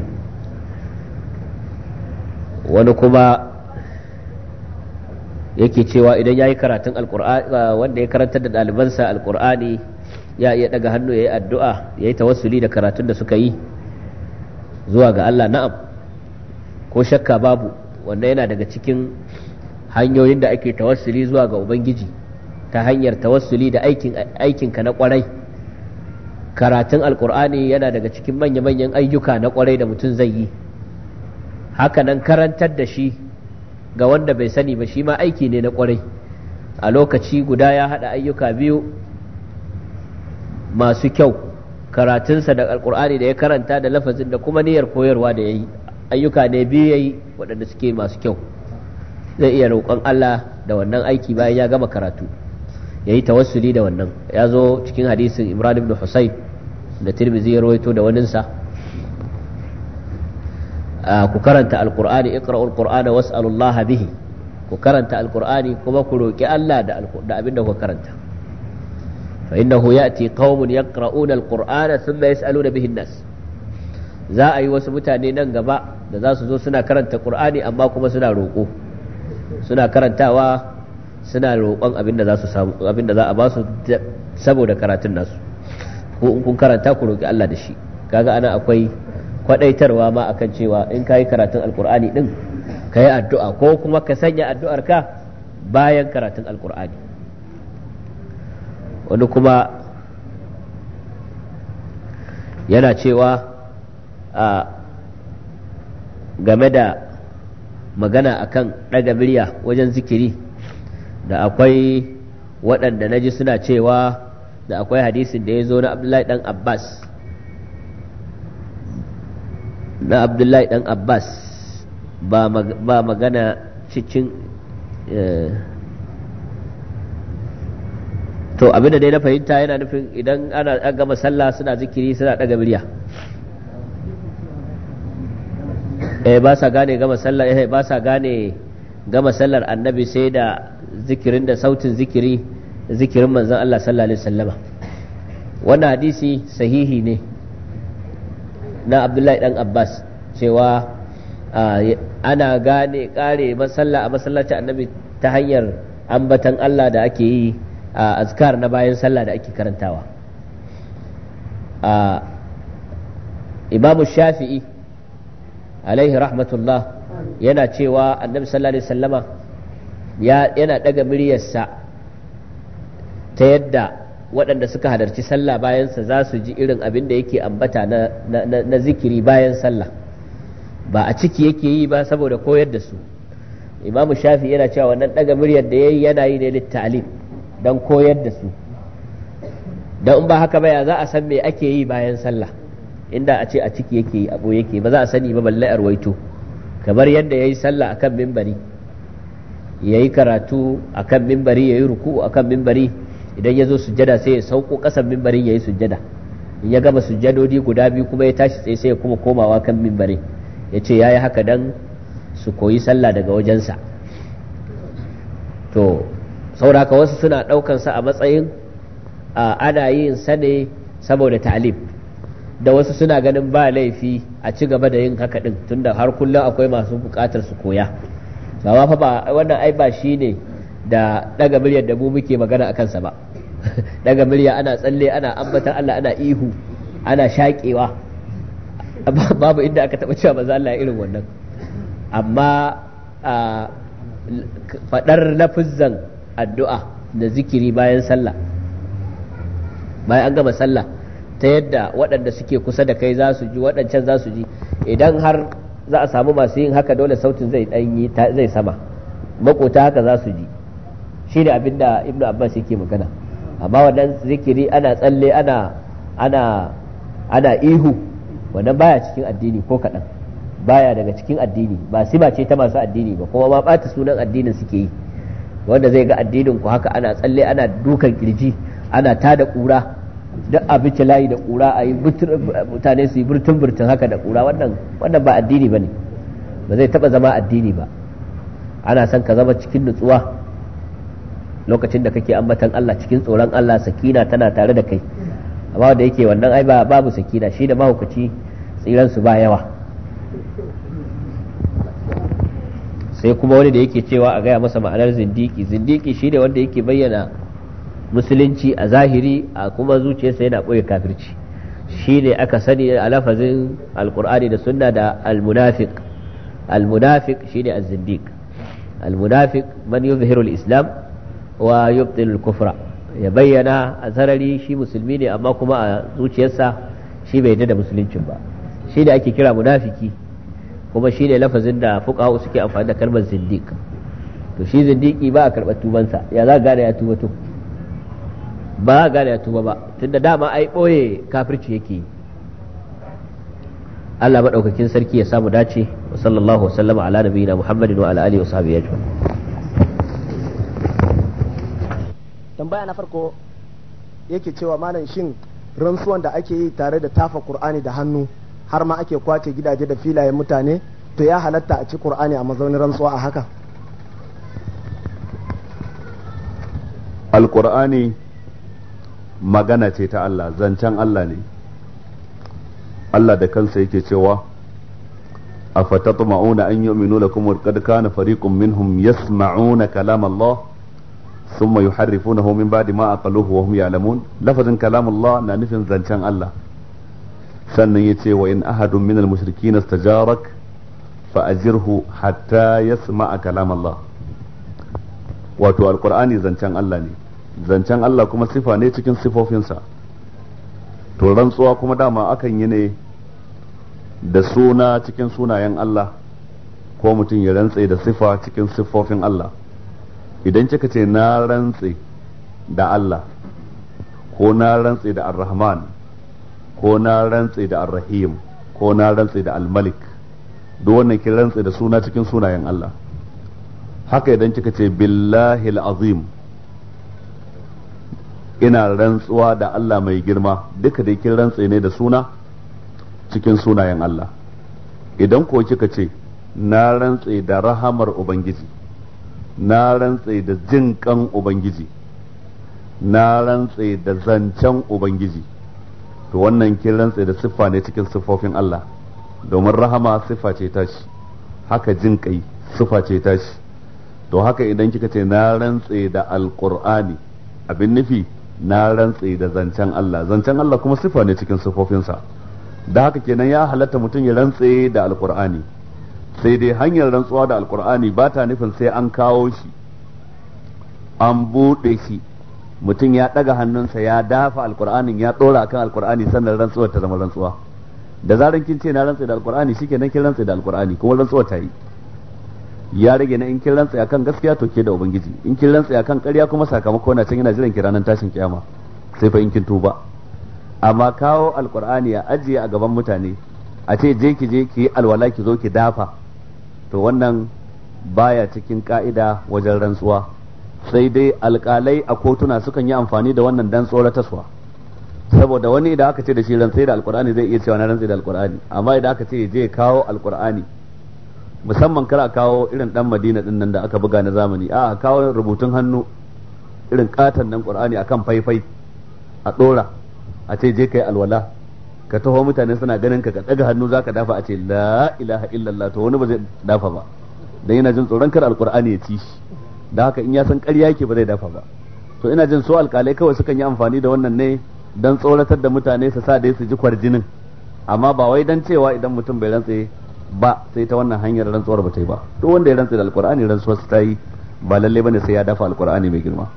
wani kuma yake cewa idan yayi karatun alqur'ani wanda ya karantar da ɗalibansa alqur'ani ya iya daga hannu yayi addu'a yayi tawassuli da karatun da suka yi zuwa ga Allah na'am ko shakka babu wanda yana daga cikin hanyoyin da ake tawassuli zuwa ga ubangiji ta hanyar tawassuli da aikin aikinka na kwarai karatun alkur'ani yana daga cikin manya-manyan ayyuka na kwarai da mutum zai yi hakanan karantar da shi ga wanda bai sani ba shi ma aiki ne na kwarai a lokaci guda ya haɗa ayyuka biyu masu kyau karatunsa da alkur'ani da ya karanta da lafazin da kuma niyyar koyarwa da ya yi ayyuka ne biyu ya yi waɗanda suke masu kyau zai iya roƙon Allah da wannan aiki bayan ya gama karatu ya yi tawassuli da wannan ya zo cikin hadisin Imran ibn Husayn da Tirmidhi ya rawaito da waninsa ku karanta alqur'ani iqra'ul qur'ana was'alullaha bihi ku karanta alqur'ani kuma ku roki Allah da da abinda ku karanta fa innahu ya'ti qaumun yaqra'una alqur'ana thumma yas'aluna bihi an-nas za a yi wasu mutane nan gaba da za su zo suna karanta qur'ani amma kuma suna roƙo suna karantawa suna roƙon abinda za su samu abinda za a ba su saboda karatun nasu ko in kun karanta ku roƙi Allah da shi kaga ana akwai kwadaitarwa ma akan cewa in kayi karatun alkur'ani din kayi addu'a ko kuma ka sanya addu'ar ka bayan karatun alkur'ani wani kuma yana cewa a game da magana akan ɗaga murya wajen zikiri da akwai waɗanda naji suna cewa da akwai hadisin da ya zo na Abdullahi dan Abbas na Abdullahi dan Abbas ba ba magana cikin to abinda dai na fahimta yana nufin idan ana gama sallah suna zikiri suna ɗaga murya eh ba sa gane gama sallah eh ba sa gane gama sallar annabi sai da zikirin da sautin zikiri zikirin manzon Allah sallallahu alaihi wasallama wannan hadisi sahihi ne na Abdullahi dan Abbas cewa ana gane kare masalla a masallacin annabi ta hanyar ambatan Allah da ake yi a azkar na bayan sallah da ake karantawa Imam Shafi'i alaihi rahmatullah yana cewa annabi sallallahu alaihi wasallama yana daga muryarsa ta yadda waɗanda suka halarci sallah bayansa za su ji irin abin da yake ambata na, na, na, na zikiri bayan sallah ba a ciki yake yi ba saboda koyar da su imamu shafi yana cewa wannan daga muryar da ya yi yana yi ne littalim don koyar da su don in ba haka ba ya za a san me ake yi bayan sallah inda a ce a ciki yake yi abu yake ba za a sani ba balle arwaito kamar yadda ya yi sallah akan mimbari ya yi karatu akan mimbari ya yi ruku akan mimbari idan ya zo sujjada sai ya sauko kasan mimbarin ya yi sujjada in ya gama sujjadodi guda biyu kuma ya tashi tsaye sai ya kuma komawa kan mimbarin ya ce ya yi haka dan su koyi sallah daga wajensa to sauraka wasu suna ɗaukansa a matsayin ana yin sa ne saboda ta'lim da wasu suna ganin ba laifi a ci gaba da yin haka din tunda har kullum akwai masu buƙatar su koya ba fa ba wannan ai ba shine da daga miryar da mu muke magana a kansa ba daga murya ana tsalle ana ambatan Allah ana ihu ana shaƙewa babu inda aka taɓa cewa manzo Allah irin wannan. Amma faɗar lafuzzan addu'a da zikiri bayan sallah bayan an gama sallah ta yadda waɗanda suke kusa da kai za su ji waɗancan za su ji, idan har za a samu masu yin haka dole sautin zai ɗanyi zai sama, makota haka za su ji. shi ne abinda Ibn Abbas yake magana. Amma wannan zikiri ana tsalle ana ana ana ihu, wannan baya cikin addini ko kaɗan, baya daga cikin addini, ba siba ce ta masu addini ba, kuma ma ɓata sunan addinin suke yi. Wanda zai ga addinin ku haka ana tsalle ana dukan kirji ana tada ƙura, duk abinci layi da ƙura a yi mutane su yi burtun burtun haka da ƙura, wannan wannan ba addini ba ne, ba zai taɓa zama addini ba. Ana son ka zama cikin nutsuwa lokacin da kake ambatan Allah, cikin tsoron Allah, sakina tana tare da kai. Amma wanda yake wannan ai ba babu sakina, shi da mahaukaci tsiran su ba yawa. Sai kuma wani da yake cewa a gaya masa ma'anar zindiki. Zindiki shi ne wanda yake bayyana musulunci a zahiri, a kuma zuciyarsa yana ɓoye kafirci. Shi ne aka sani a lafazin alkur'ani da sunna da almunafiq. Almunafiq shi ne az-zindiq. Almunafiq man yuzhiru al-islam wa yubtil al-kufra, ya bayyana a zarari shi musulmi ne amma kuma a zuciyarsa shi bai yarda da musuluncin ba. Shi ne ake kira munafiki, kuma shi ne lafazin da fuqaha suke amfani da kalmar zindiq. To shi zindiki ba a karɓar tubansa, ya za gane ya tuba to? Ba a gane ya tuba ba, tunda dama ai ɓoye kafirci yake yi. Allah maɗaukakin sarki ya samu dace. Wa sallallahu wa sallama ala nabiyina Muhammadin wa ala alihi wa sahbihi ajma'in. Tambaya na farko yake cewa malam, shin rantsuwan da ake yi tare da tafa Qur'ani da hannu har ma ake kwace gidaje da filayen mutane, to ya halatta a ci Qur'ani a mazaunin rantsuwa a haka? Al-Qur'ani magana ce ta Allah, zancen Allah ne. Allah da kansa yake cewa afatatma'una an yu'minu lakum wa qad kana fariqun minhum yasma'una kalam Allah thumma yuharrifunahu min ba'di ma aqaluhu wa hum ya'lamun. Lafazin kalam Allah na nufin zancen Allah. Sannan yace wa in ahadun min al-mushrikeena istajarak fa ajirhu hatta yasma'a kalam Allah. Wato alqur'ani zancen Allah ne, zancen Allah kuma sifa ne cikin sifofinsa. To rantsuwa kuma dama akan yi ne da suna cikin sunayen Allah, ko mutum ya rantse da sifa cikin siffofin Allah. Idan kika ce na rantse da Allah, ko na rantse da Ar-Rahman, ko na rantse da Ar-Rahim, ko na rantse da Al-Malik, duk wannan kin rantse da suna cikin sunayen Allah. Haka idan kika ce billahi al-azim, ina rantsuwa da Allah mai girma, duka dai kin rantse ne da suna cikin sunayen Allah. Idan ko kika ce na rantse da rahamar Ubangiji, na rantse da jin kan Ubangiji, na rantse da zancen Ubangiji, to wannan kin rantse da siffa ne cikin siffofin Allah, domin rahama siffa ce tashi, haka jin kai siffa ce tashi. To haka idan kika ce na rantse da Alqur'ani, abin nufi na rantse da zancen Allah, zancen Allah kuma sifa ne cikin sifofinsa. Da haka kenan ya halatta mutum ya rantse da Alqur'ani, sai dai hanyar rantsuwa da Alqur'ani ba ta nufin sai an kawo shi an buɗe shi, mutum ya ɗaga hannunsa ya dafa Alqur'anin ya ɗora akan Alqur'ani sannan rantsuwar ta zama rantsuwa. Da zaran kin ce na rantse da Alqur'ani shikenan kin rantse da Alqur'ani kuma rantsuwar ta yi. Ya rage na in kin rantsa akan gaskiya to ke da Ubangiji, in kin rantsa akan ƙarya kuma sakamako na can yana jiran ki ranar tashin kiyama, sai fa in kin tuba. Amma kawo Alqur'ani a ajiye a gaban mutane a ce je ki je ki yi alwala ki zo ki dafa, to wannan baya cikin ka'ida wajen rantsuwa. Sai dai alƙalai a kotuna sukan yi amfani da wannan dan tsoratarwa, saboda wani idan aka ce da shi rantsai da Alqur'ani zai iya cewa na rantsai da Alqur'ani, amma idan aka ce je kawo Alqur'ani, musamman kar a kawo irin dan Madina din nan da aka buga na zamani, a kawo rubutun hannu irin katan nan Qur'ani akan faifai a dora a ce je kai alwala, ka taho mutane suna ganin ka ka daga hannu zaka dafa a ce la ilaha illallah, to wani ba zai dafa ba dan yana jin tsoron kar Alqur'ani ya ci shi. da haka in ya san ƙarya yake ba zai dafa ba. To ina jin su alƙalai kawai sukan yi amfani da wannan ne don tsoratar da mutane su sa dai su ji kwarjinin, amma ba wai don cewa idan mutum bai rantse ba sai ta wannan hanyar rantsuwar ba ta yi ba. Duk wanda ya rantse da alƙur'ani rantsuwar su ta yi, ba lalle bane sai ya dafa alƙur'ani mai girma.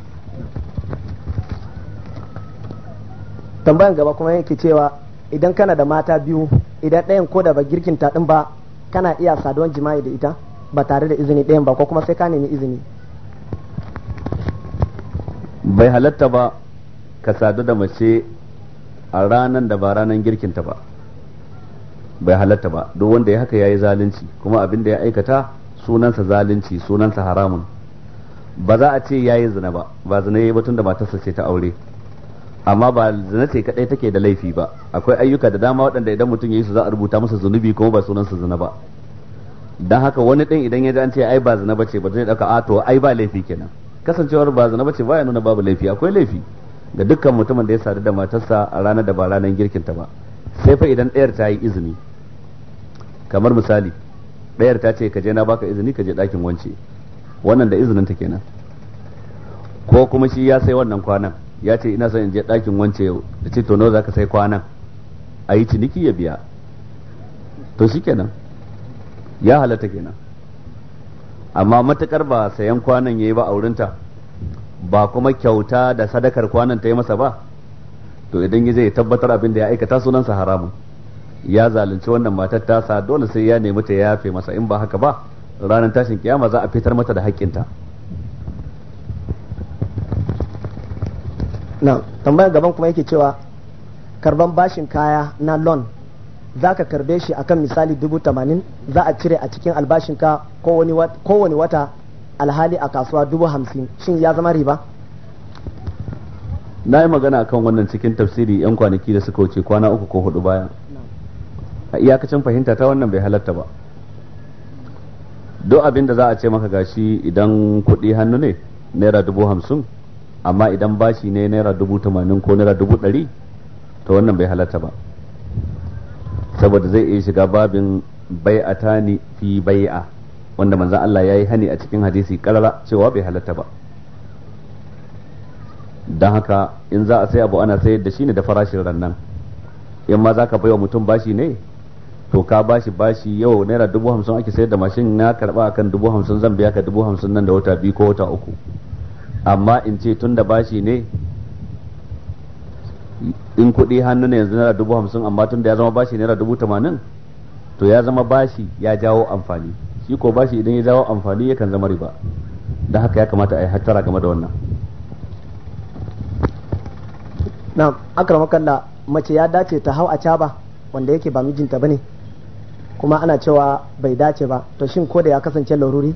Tambayan gaba kuma yake cewa idan kana da mata biyu, idan ɗayan ko da ba girkin ta din ba, kana iya saduwan jima'i da ita ba tare da izini ɗayan ba, ko kuma sai ka nemi izini? Bai halatta ba ka sadu da mace a ranar da ba ranar girkinta ba, bai halatta ba. Duk wanda ya haka yayi zalunci, kuma abin da ya aikata sunansa zalunci, sunansa haramun. Ba za a ce yayi zina ba, ba zina yayi ba tun da matarsa ce ta aure, amma ba zina ce kadai take da laifi ba. Akwai ayyuka da dama waɗanda idan mutum ya yi su za a rubuta masa zunubi kuma ba sunansa zina ba. Dan haka wani ɗin idan ya ji an ce ai ba zina bace ba zai ɗauka a to ai ba laifi kenan. Kasancewar ba zina bace ba ya nuna babu laifi, akwai laifi ga dukkan mutumin da ya sadu da matarsa a ranar da ba ranar girkinta ba, sai fa idan ɗayar ta yi izini. Kamar misali, ɗayar ta ce ka je na baka izini ka je ɗakin wance, wannan da izinin ta kenan. Ko kuma shi ya sai wannan kwanan, ya ce ina son in je ɗakin wance yau, da ce to nawa zaka sai kwanan, a yi ciniki ya biya, to shi kenan ya halatta kenan. Amma matukar ba sayan kwanan yayi ba a wurinta, ba kuma kyauta da sadakar kwanan ta yi masa ba, to idan ya zai tabbatar abin da ya aikata sunansa haramun, ya zalunci wannan matar tasa, dole sai ya nemi ta yafe masa. In ba haka ba ranar tashin kiyama za a fitar mata da haƙƙinta. Na tambayar gaban kuma yake cewa karban bashin kaya na loan za ka karbe shi akan misali dubu tamanin, za a cire a cikin albashinka kowane wata, alhali a kasuwa dubu hamsin, shin ya zama riba? Na yi magana akan wannan cikin tafsiri yan kwanaki da suka wuce, kwana uku ko hudu baya. A iyakacin fahimta ta wannan bai halatta ba. Duk abin da za a ce maka gashi idan kuɗi hannu ne naira dubu hamsin, amma idan bashi ne naira dubu tamanin ko naira dubu ɗari, to wannan bai halatta ba, saboda zai iya shiga babin bai'atani fi bai'a, wanda manzon Allah ya yi hani a cikin hadisi karara cewa bai halatta ba. Don haka in za a sai abu ana sayar da shi ne da farashin rannan. In ma za ka baiwa mutum bashi ne, to ka bashi bashi yau naira dubu hamsin ake sayar da mashin, na karba akan dubu hamsin, zan biya ka dubu hamsin nan da wata biyu ko wata uku. Amma in ce tun da bashi ne, in kuɗi hannu ne yanzu naira dubu hamsin, amma tun da ya zama bashi naira dubu tamanin, to ya zama bashi ya jawo amfani. Shi ko bashi idan ya jawo amfani yakan zama riba. Da haka ya kamata a yi hattara game da wannan. Na akramakallah, mace ya dace ta hau a caba wanda yake ba mijinta bane, kuma ana cewa bai dace ba, to shin ko da ya kasance laruri?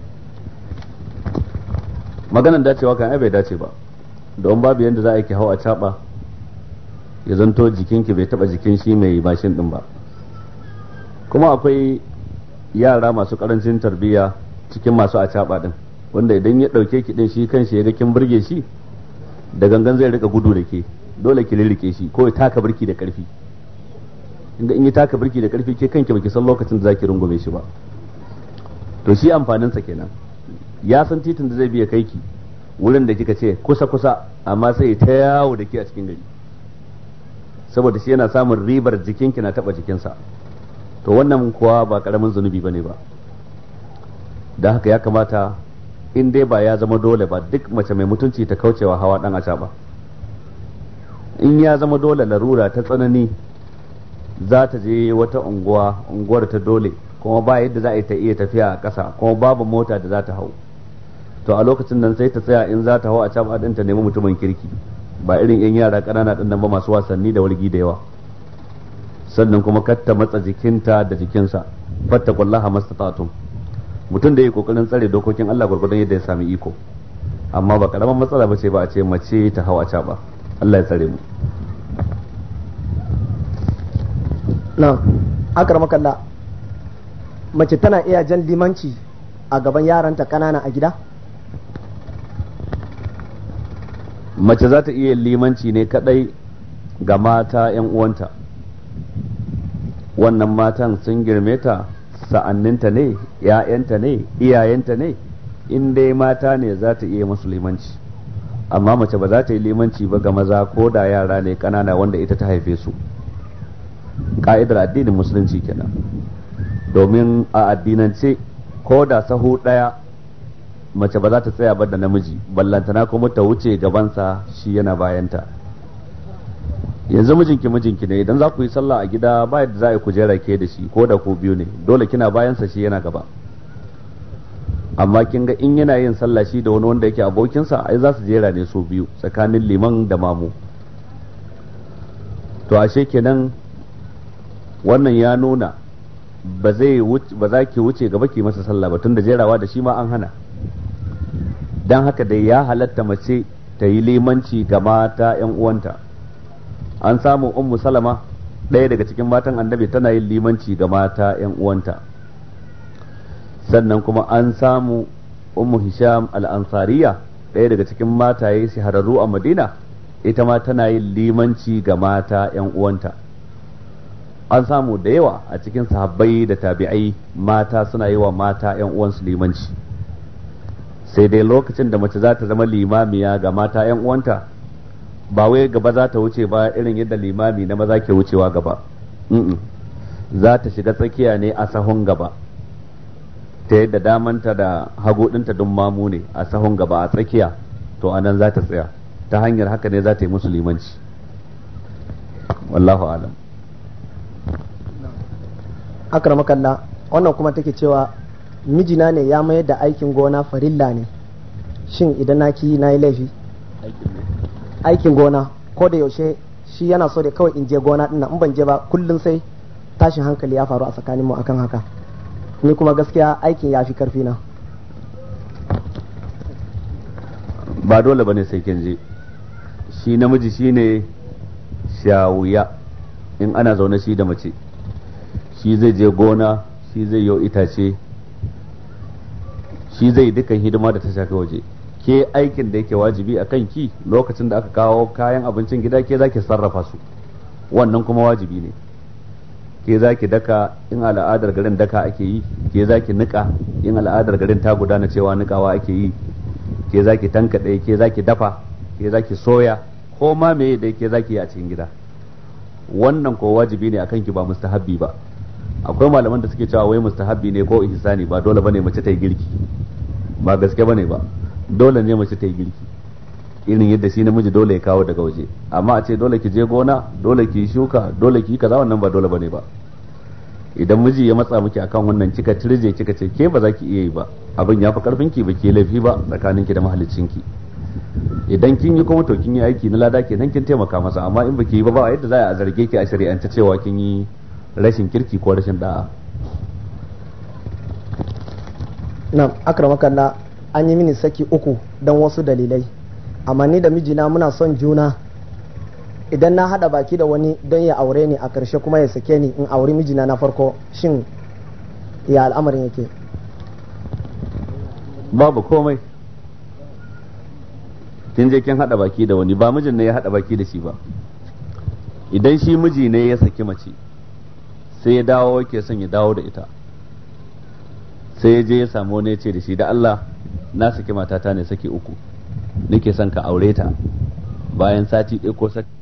Maganan dacewa kan ai bai dace ba, don babu yanda za a yi hau a caba ya zanto jikinki bai taba jikin shi mai mashin din ba. Kuma akwai yara masu karancin tarbiyya cikin masu a caba din, wanda idan ya dauke ki din shi kanshi ya ga kin burge shi, da gangan zai rika gudu da ke, dole ki lirrike shi ko ya taka birki da karfi. Inda in ya taka birki da karfi ke kanki baki san lokacin da zaki rungume shi ba. To shi amfanin sa kenan, ya san titin da zai biya kai ki wurin da kika ce kusa kusa, amma sai ta yawo da ke a cikin gari, saboda shi yana samun ribar jikinki na taba jikinsa. To wannan kuwa ba karamin zunubi bane ba. Da haka ya kamata in dai ba ya zama dole ba, duk mace mai mutunci ta kaucewa hawa dan acaba. In ya zama dole larura ta tsanani, za ta je wata unguwa, unguwar ta dole, kuma ba yadda za a yi ta iya tafiya a ƙasa, kuma babu mota da za ta hau, to a lokacin nan sai ta tsaya in za ta hau a caba din ta nemi mutumin kirki, ba irin yan yara ƙanana din nan ba masu wasanni da wargi da yawa. Sannan kuma kar ta matsa jikinta da jikinsa, fattaqullaha mastata'tum. Mutum da yake kokarin tsare dokokin Allah gurgurdan yadda ya sami iko, amma ba karaman matsala ba ce ba a ce mace ta hau a caba. Allah ya tsare mu. Na akramakallah, mace tana iya jan limanci a gaban yaranta kanana a gida? Mace za ta iya limanci ne kadai ga mata yan uwanta, wannan matan sun girme ta, sa'anninta ne, ‘ya'yanta ne, iyayenta ne, in dai mata ne za ta iya musu limanci, amma mace ba za ta yi limanci ba ga maza ko da yara ne kanana wanda ita ta haife su. Ka'idar addinin musulunci kenan, domin a addinance ko da sahu ɗaya mace ba za ta tsaya ba da namiji, ballantana kuma ta wuce gabansa shi yana bayanta. Yanzu mijinki mijinki ne, idan za ku yi sallah a gida ba yadda za a yi kujera ke da shi ko da ku biyu ne, dole kina bayansa shi yana gaba. Amma kin ga in yana yin sallah shi da wani wanda yake abokinsa, ai za su jera ne su biyu tsakanin liman da mamu. To ashe kenan wannan ya nuna ba zai ba za ki wuce gaba ki masa sallah ba, tunda jerawa da shi ma an hana. Dan haka dai ya halatta mace ta yi limanci ga mata yan uwanta. An samu ummu salama ɗaya daga cikin matan annabi tana yin limanci ga mata yan uwanta. Sannan kuma an samu ummu hisham al-ansariya ɗaya daga cikin mataye shahararru a madina, ita ma tana yin limanci ga mata yan uwanta. An samu da yawa a cikin sahabbai da tabi'ai mata suna yi wa mata yan uwansu limanci. Sai dai lokacin da mace za ta zama limamiya ga mata yan uwanta, ba wai gaba za ta wuce ba irin yadda limami na maza ke wucewa gaba. Za ta shiga tsakiya ne a sahun gaba, ta yadda damanta da hagu ɗinta dun mamu ne a sahun gaba a tsakiya, to anan za ta tsaya. Ta hanyar haka ne za ta yi musu limanci. Wallahu alam. Akramakallah, wannan kuma take cewa mijina ne ya mayar da aikin gona farilla ne, shin idan na ki na yi laifi? Aikin gona ko da yaushe shi yana so da kawai in je gona din in ban je ba kullum sai tashin hankali ya faru a tsakaninmu akan haka, ni kuma gaskiya aikin ya fi karfi na. Ba dole bane sai kin je, shi namiji shine shawuya in ana zaune shi da mace, shi zai je gona, shi zai yi itace, shi zai dukan hidima da ta shafi waje. Ke aikin da yake wajibi a kanki lokacin da aka kawo kayan abincin gida ke zaki sarrafa su, wannan kuma wajibi ne. Ke zaki daka in al'adar garin daka ake yi, ke zaki nika in al'adar garin ta gudana cewa nikawa ake yi, ke zaki tankaɗe, ke zaki dafa, ke zaki soya, ko ma meye da ke zaki yi a cikin gida. Wannan ko wajibi ne akan ki, ba mustahabbi ba. Akwai malaman da suke cewa wai mustahabbi ne ko ihsani, ba dole bane mace ta yi girki. Ba gaske bane ba, dole ne mace ta yi girki irin yadda shi namiji dole ya kawo daga waje. Amma a ce dole ki je gona, dole ki shuka, dole ki kaza, wannan ba dole bane ba. Idan miji ya matsa miki akan wannan kika tirje kika ce ke ba za ki iya yi ba, abin ya fi karfin ki, ba ke laifi ba tsakaninki da mahaliccinki. Idan kin yi kuma to kin yi aiki na lada kenan, kin taimaka masa. Amma in baki yi ba, ba yadda za a zarge ki a shari'ance cewa kin yi rashin kirki ko rashin da'a. Na akramakallah, an yi mini saki uku don wasu dalilai, amma ni da mijina muna son juna. Idan na hada baki da wani don ya aure ni a karshe kuma ya sake ni in auri mijina na farko, shin ya al'amarin yake? Babu komai, kin je kin hada baki da wani, ba mijin ne ya hada baki da shi ba. Idan shi miji ne ya saki mace sai ya dawo yake son ya dawo da ita, sai ya je ya samu wani ya ce da shi, da Allah na saki matata ne saki uku, nake son ka aure ta bayan sati ɗaya ko sati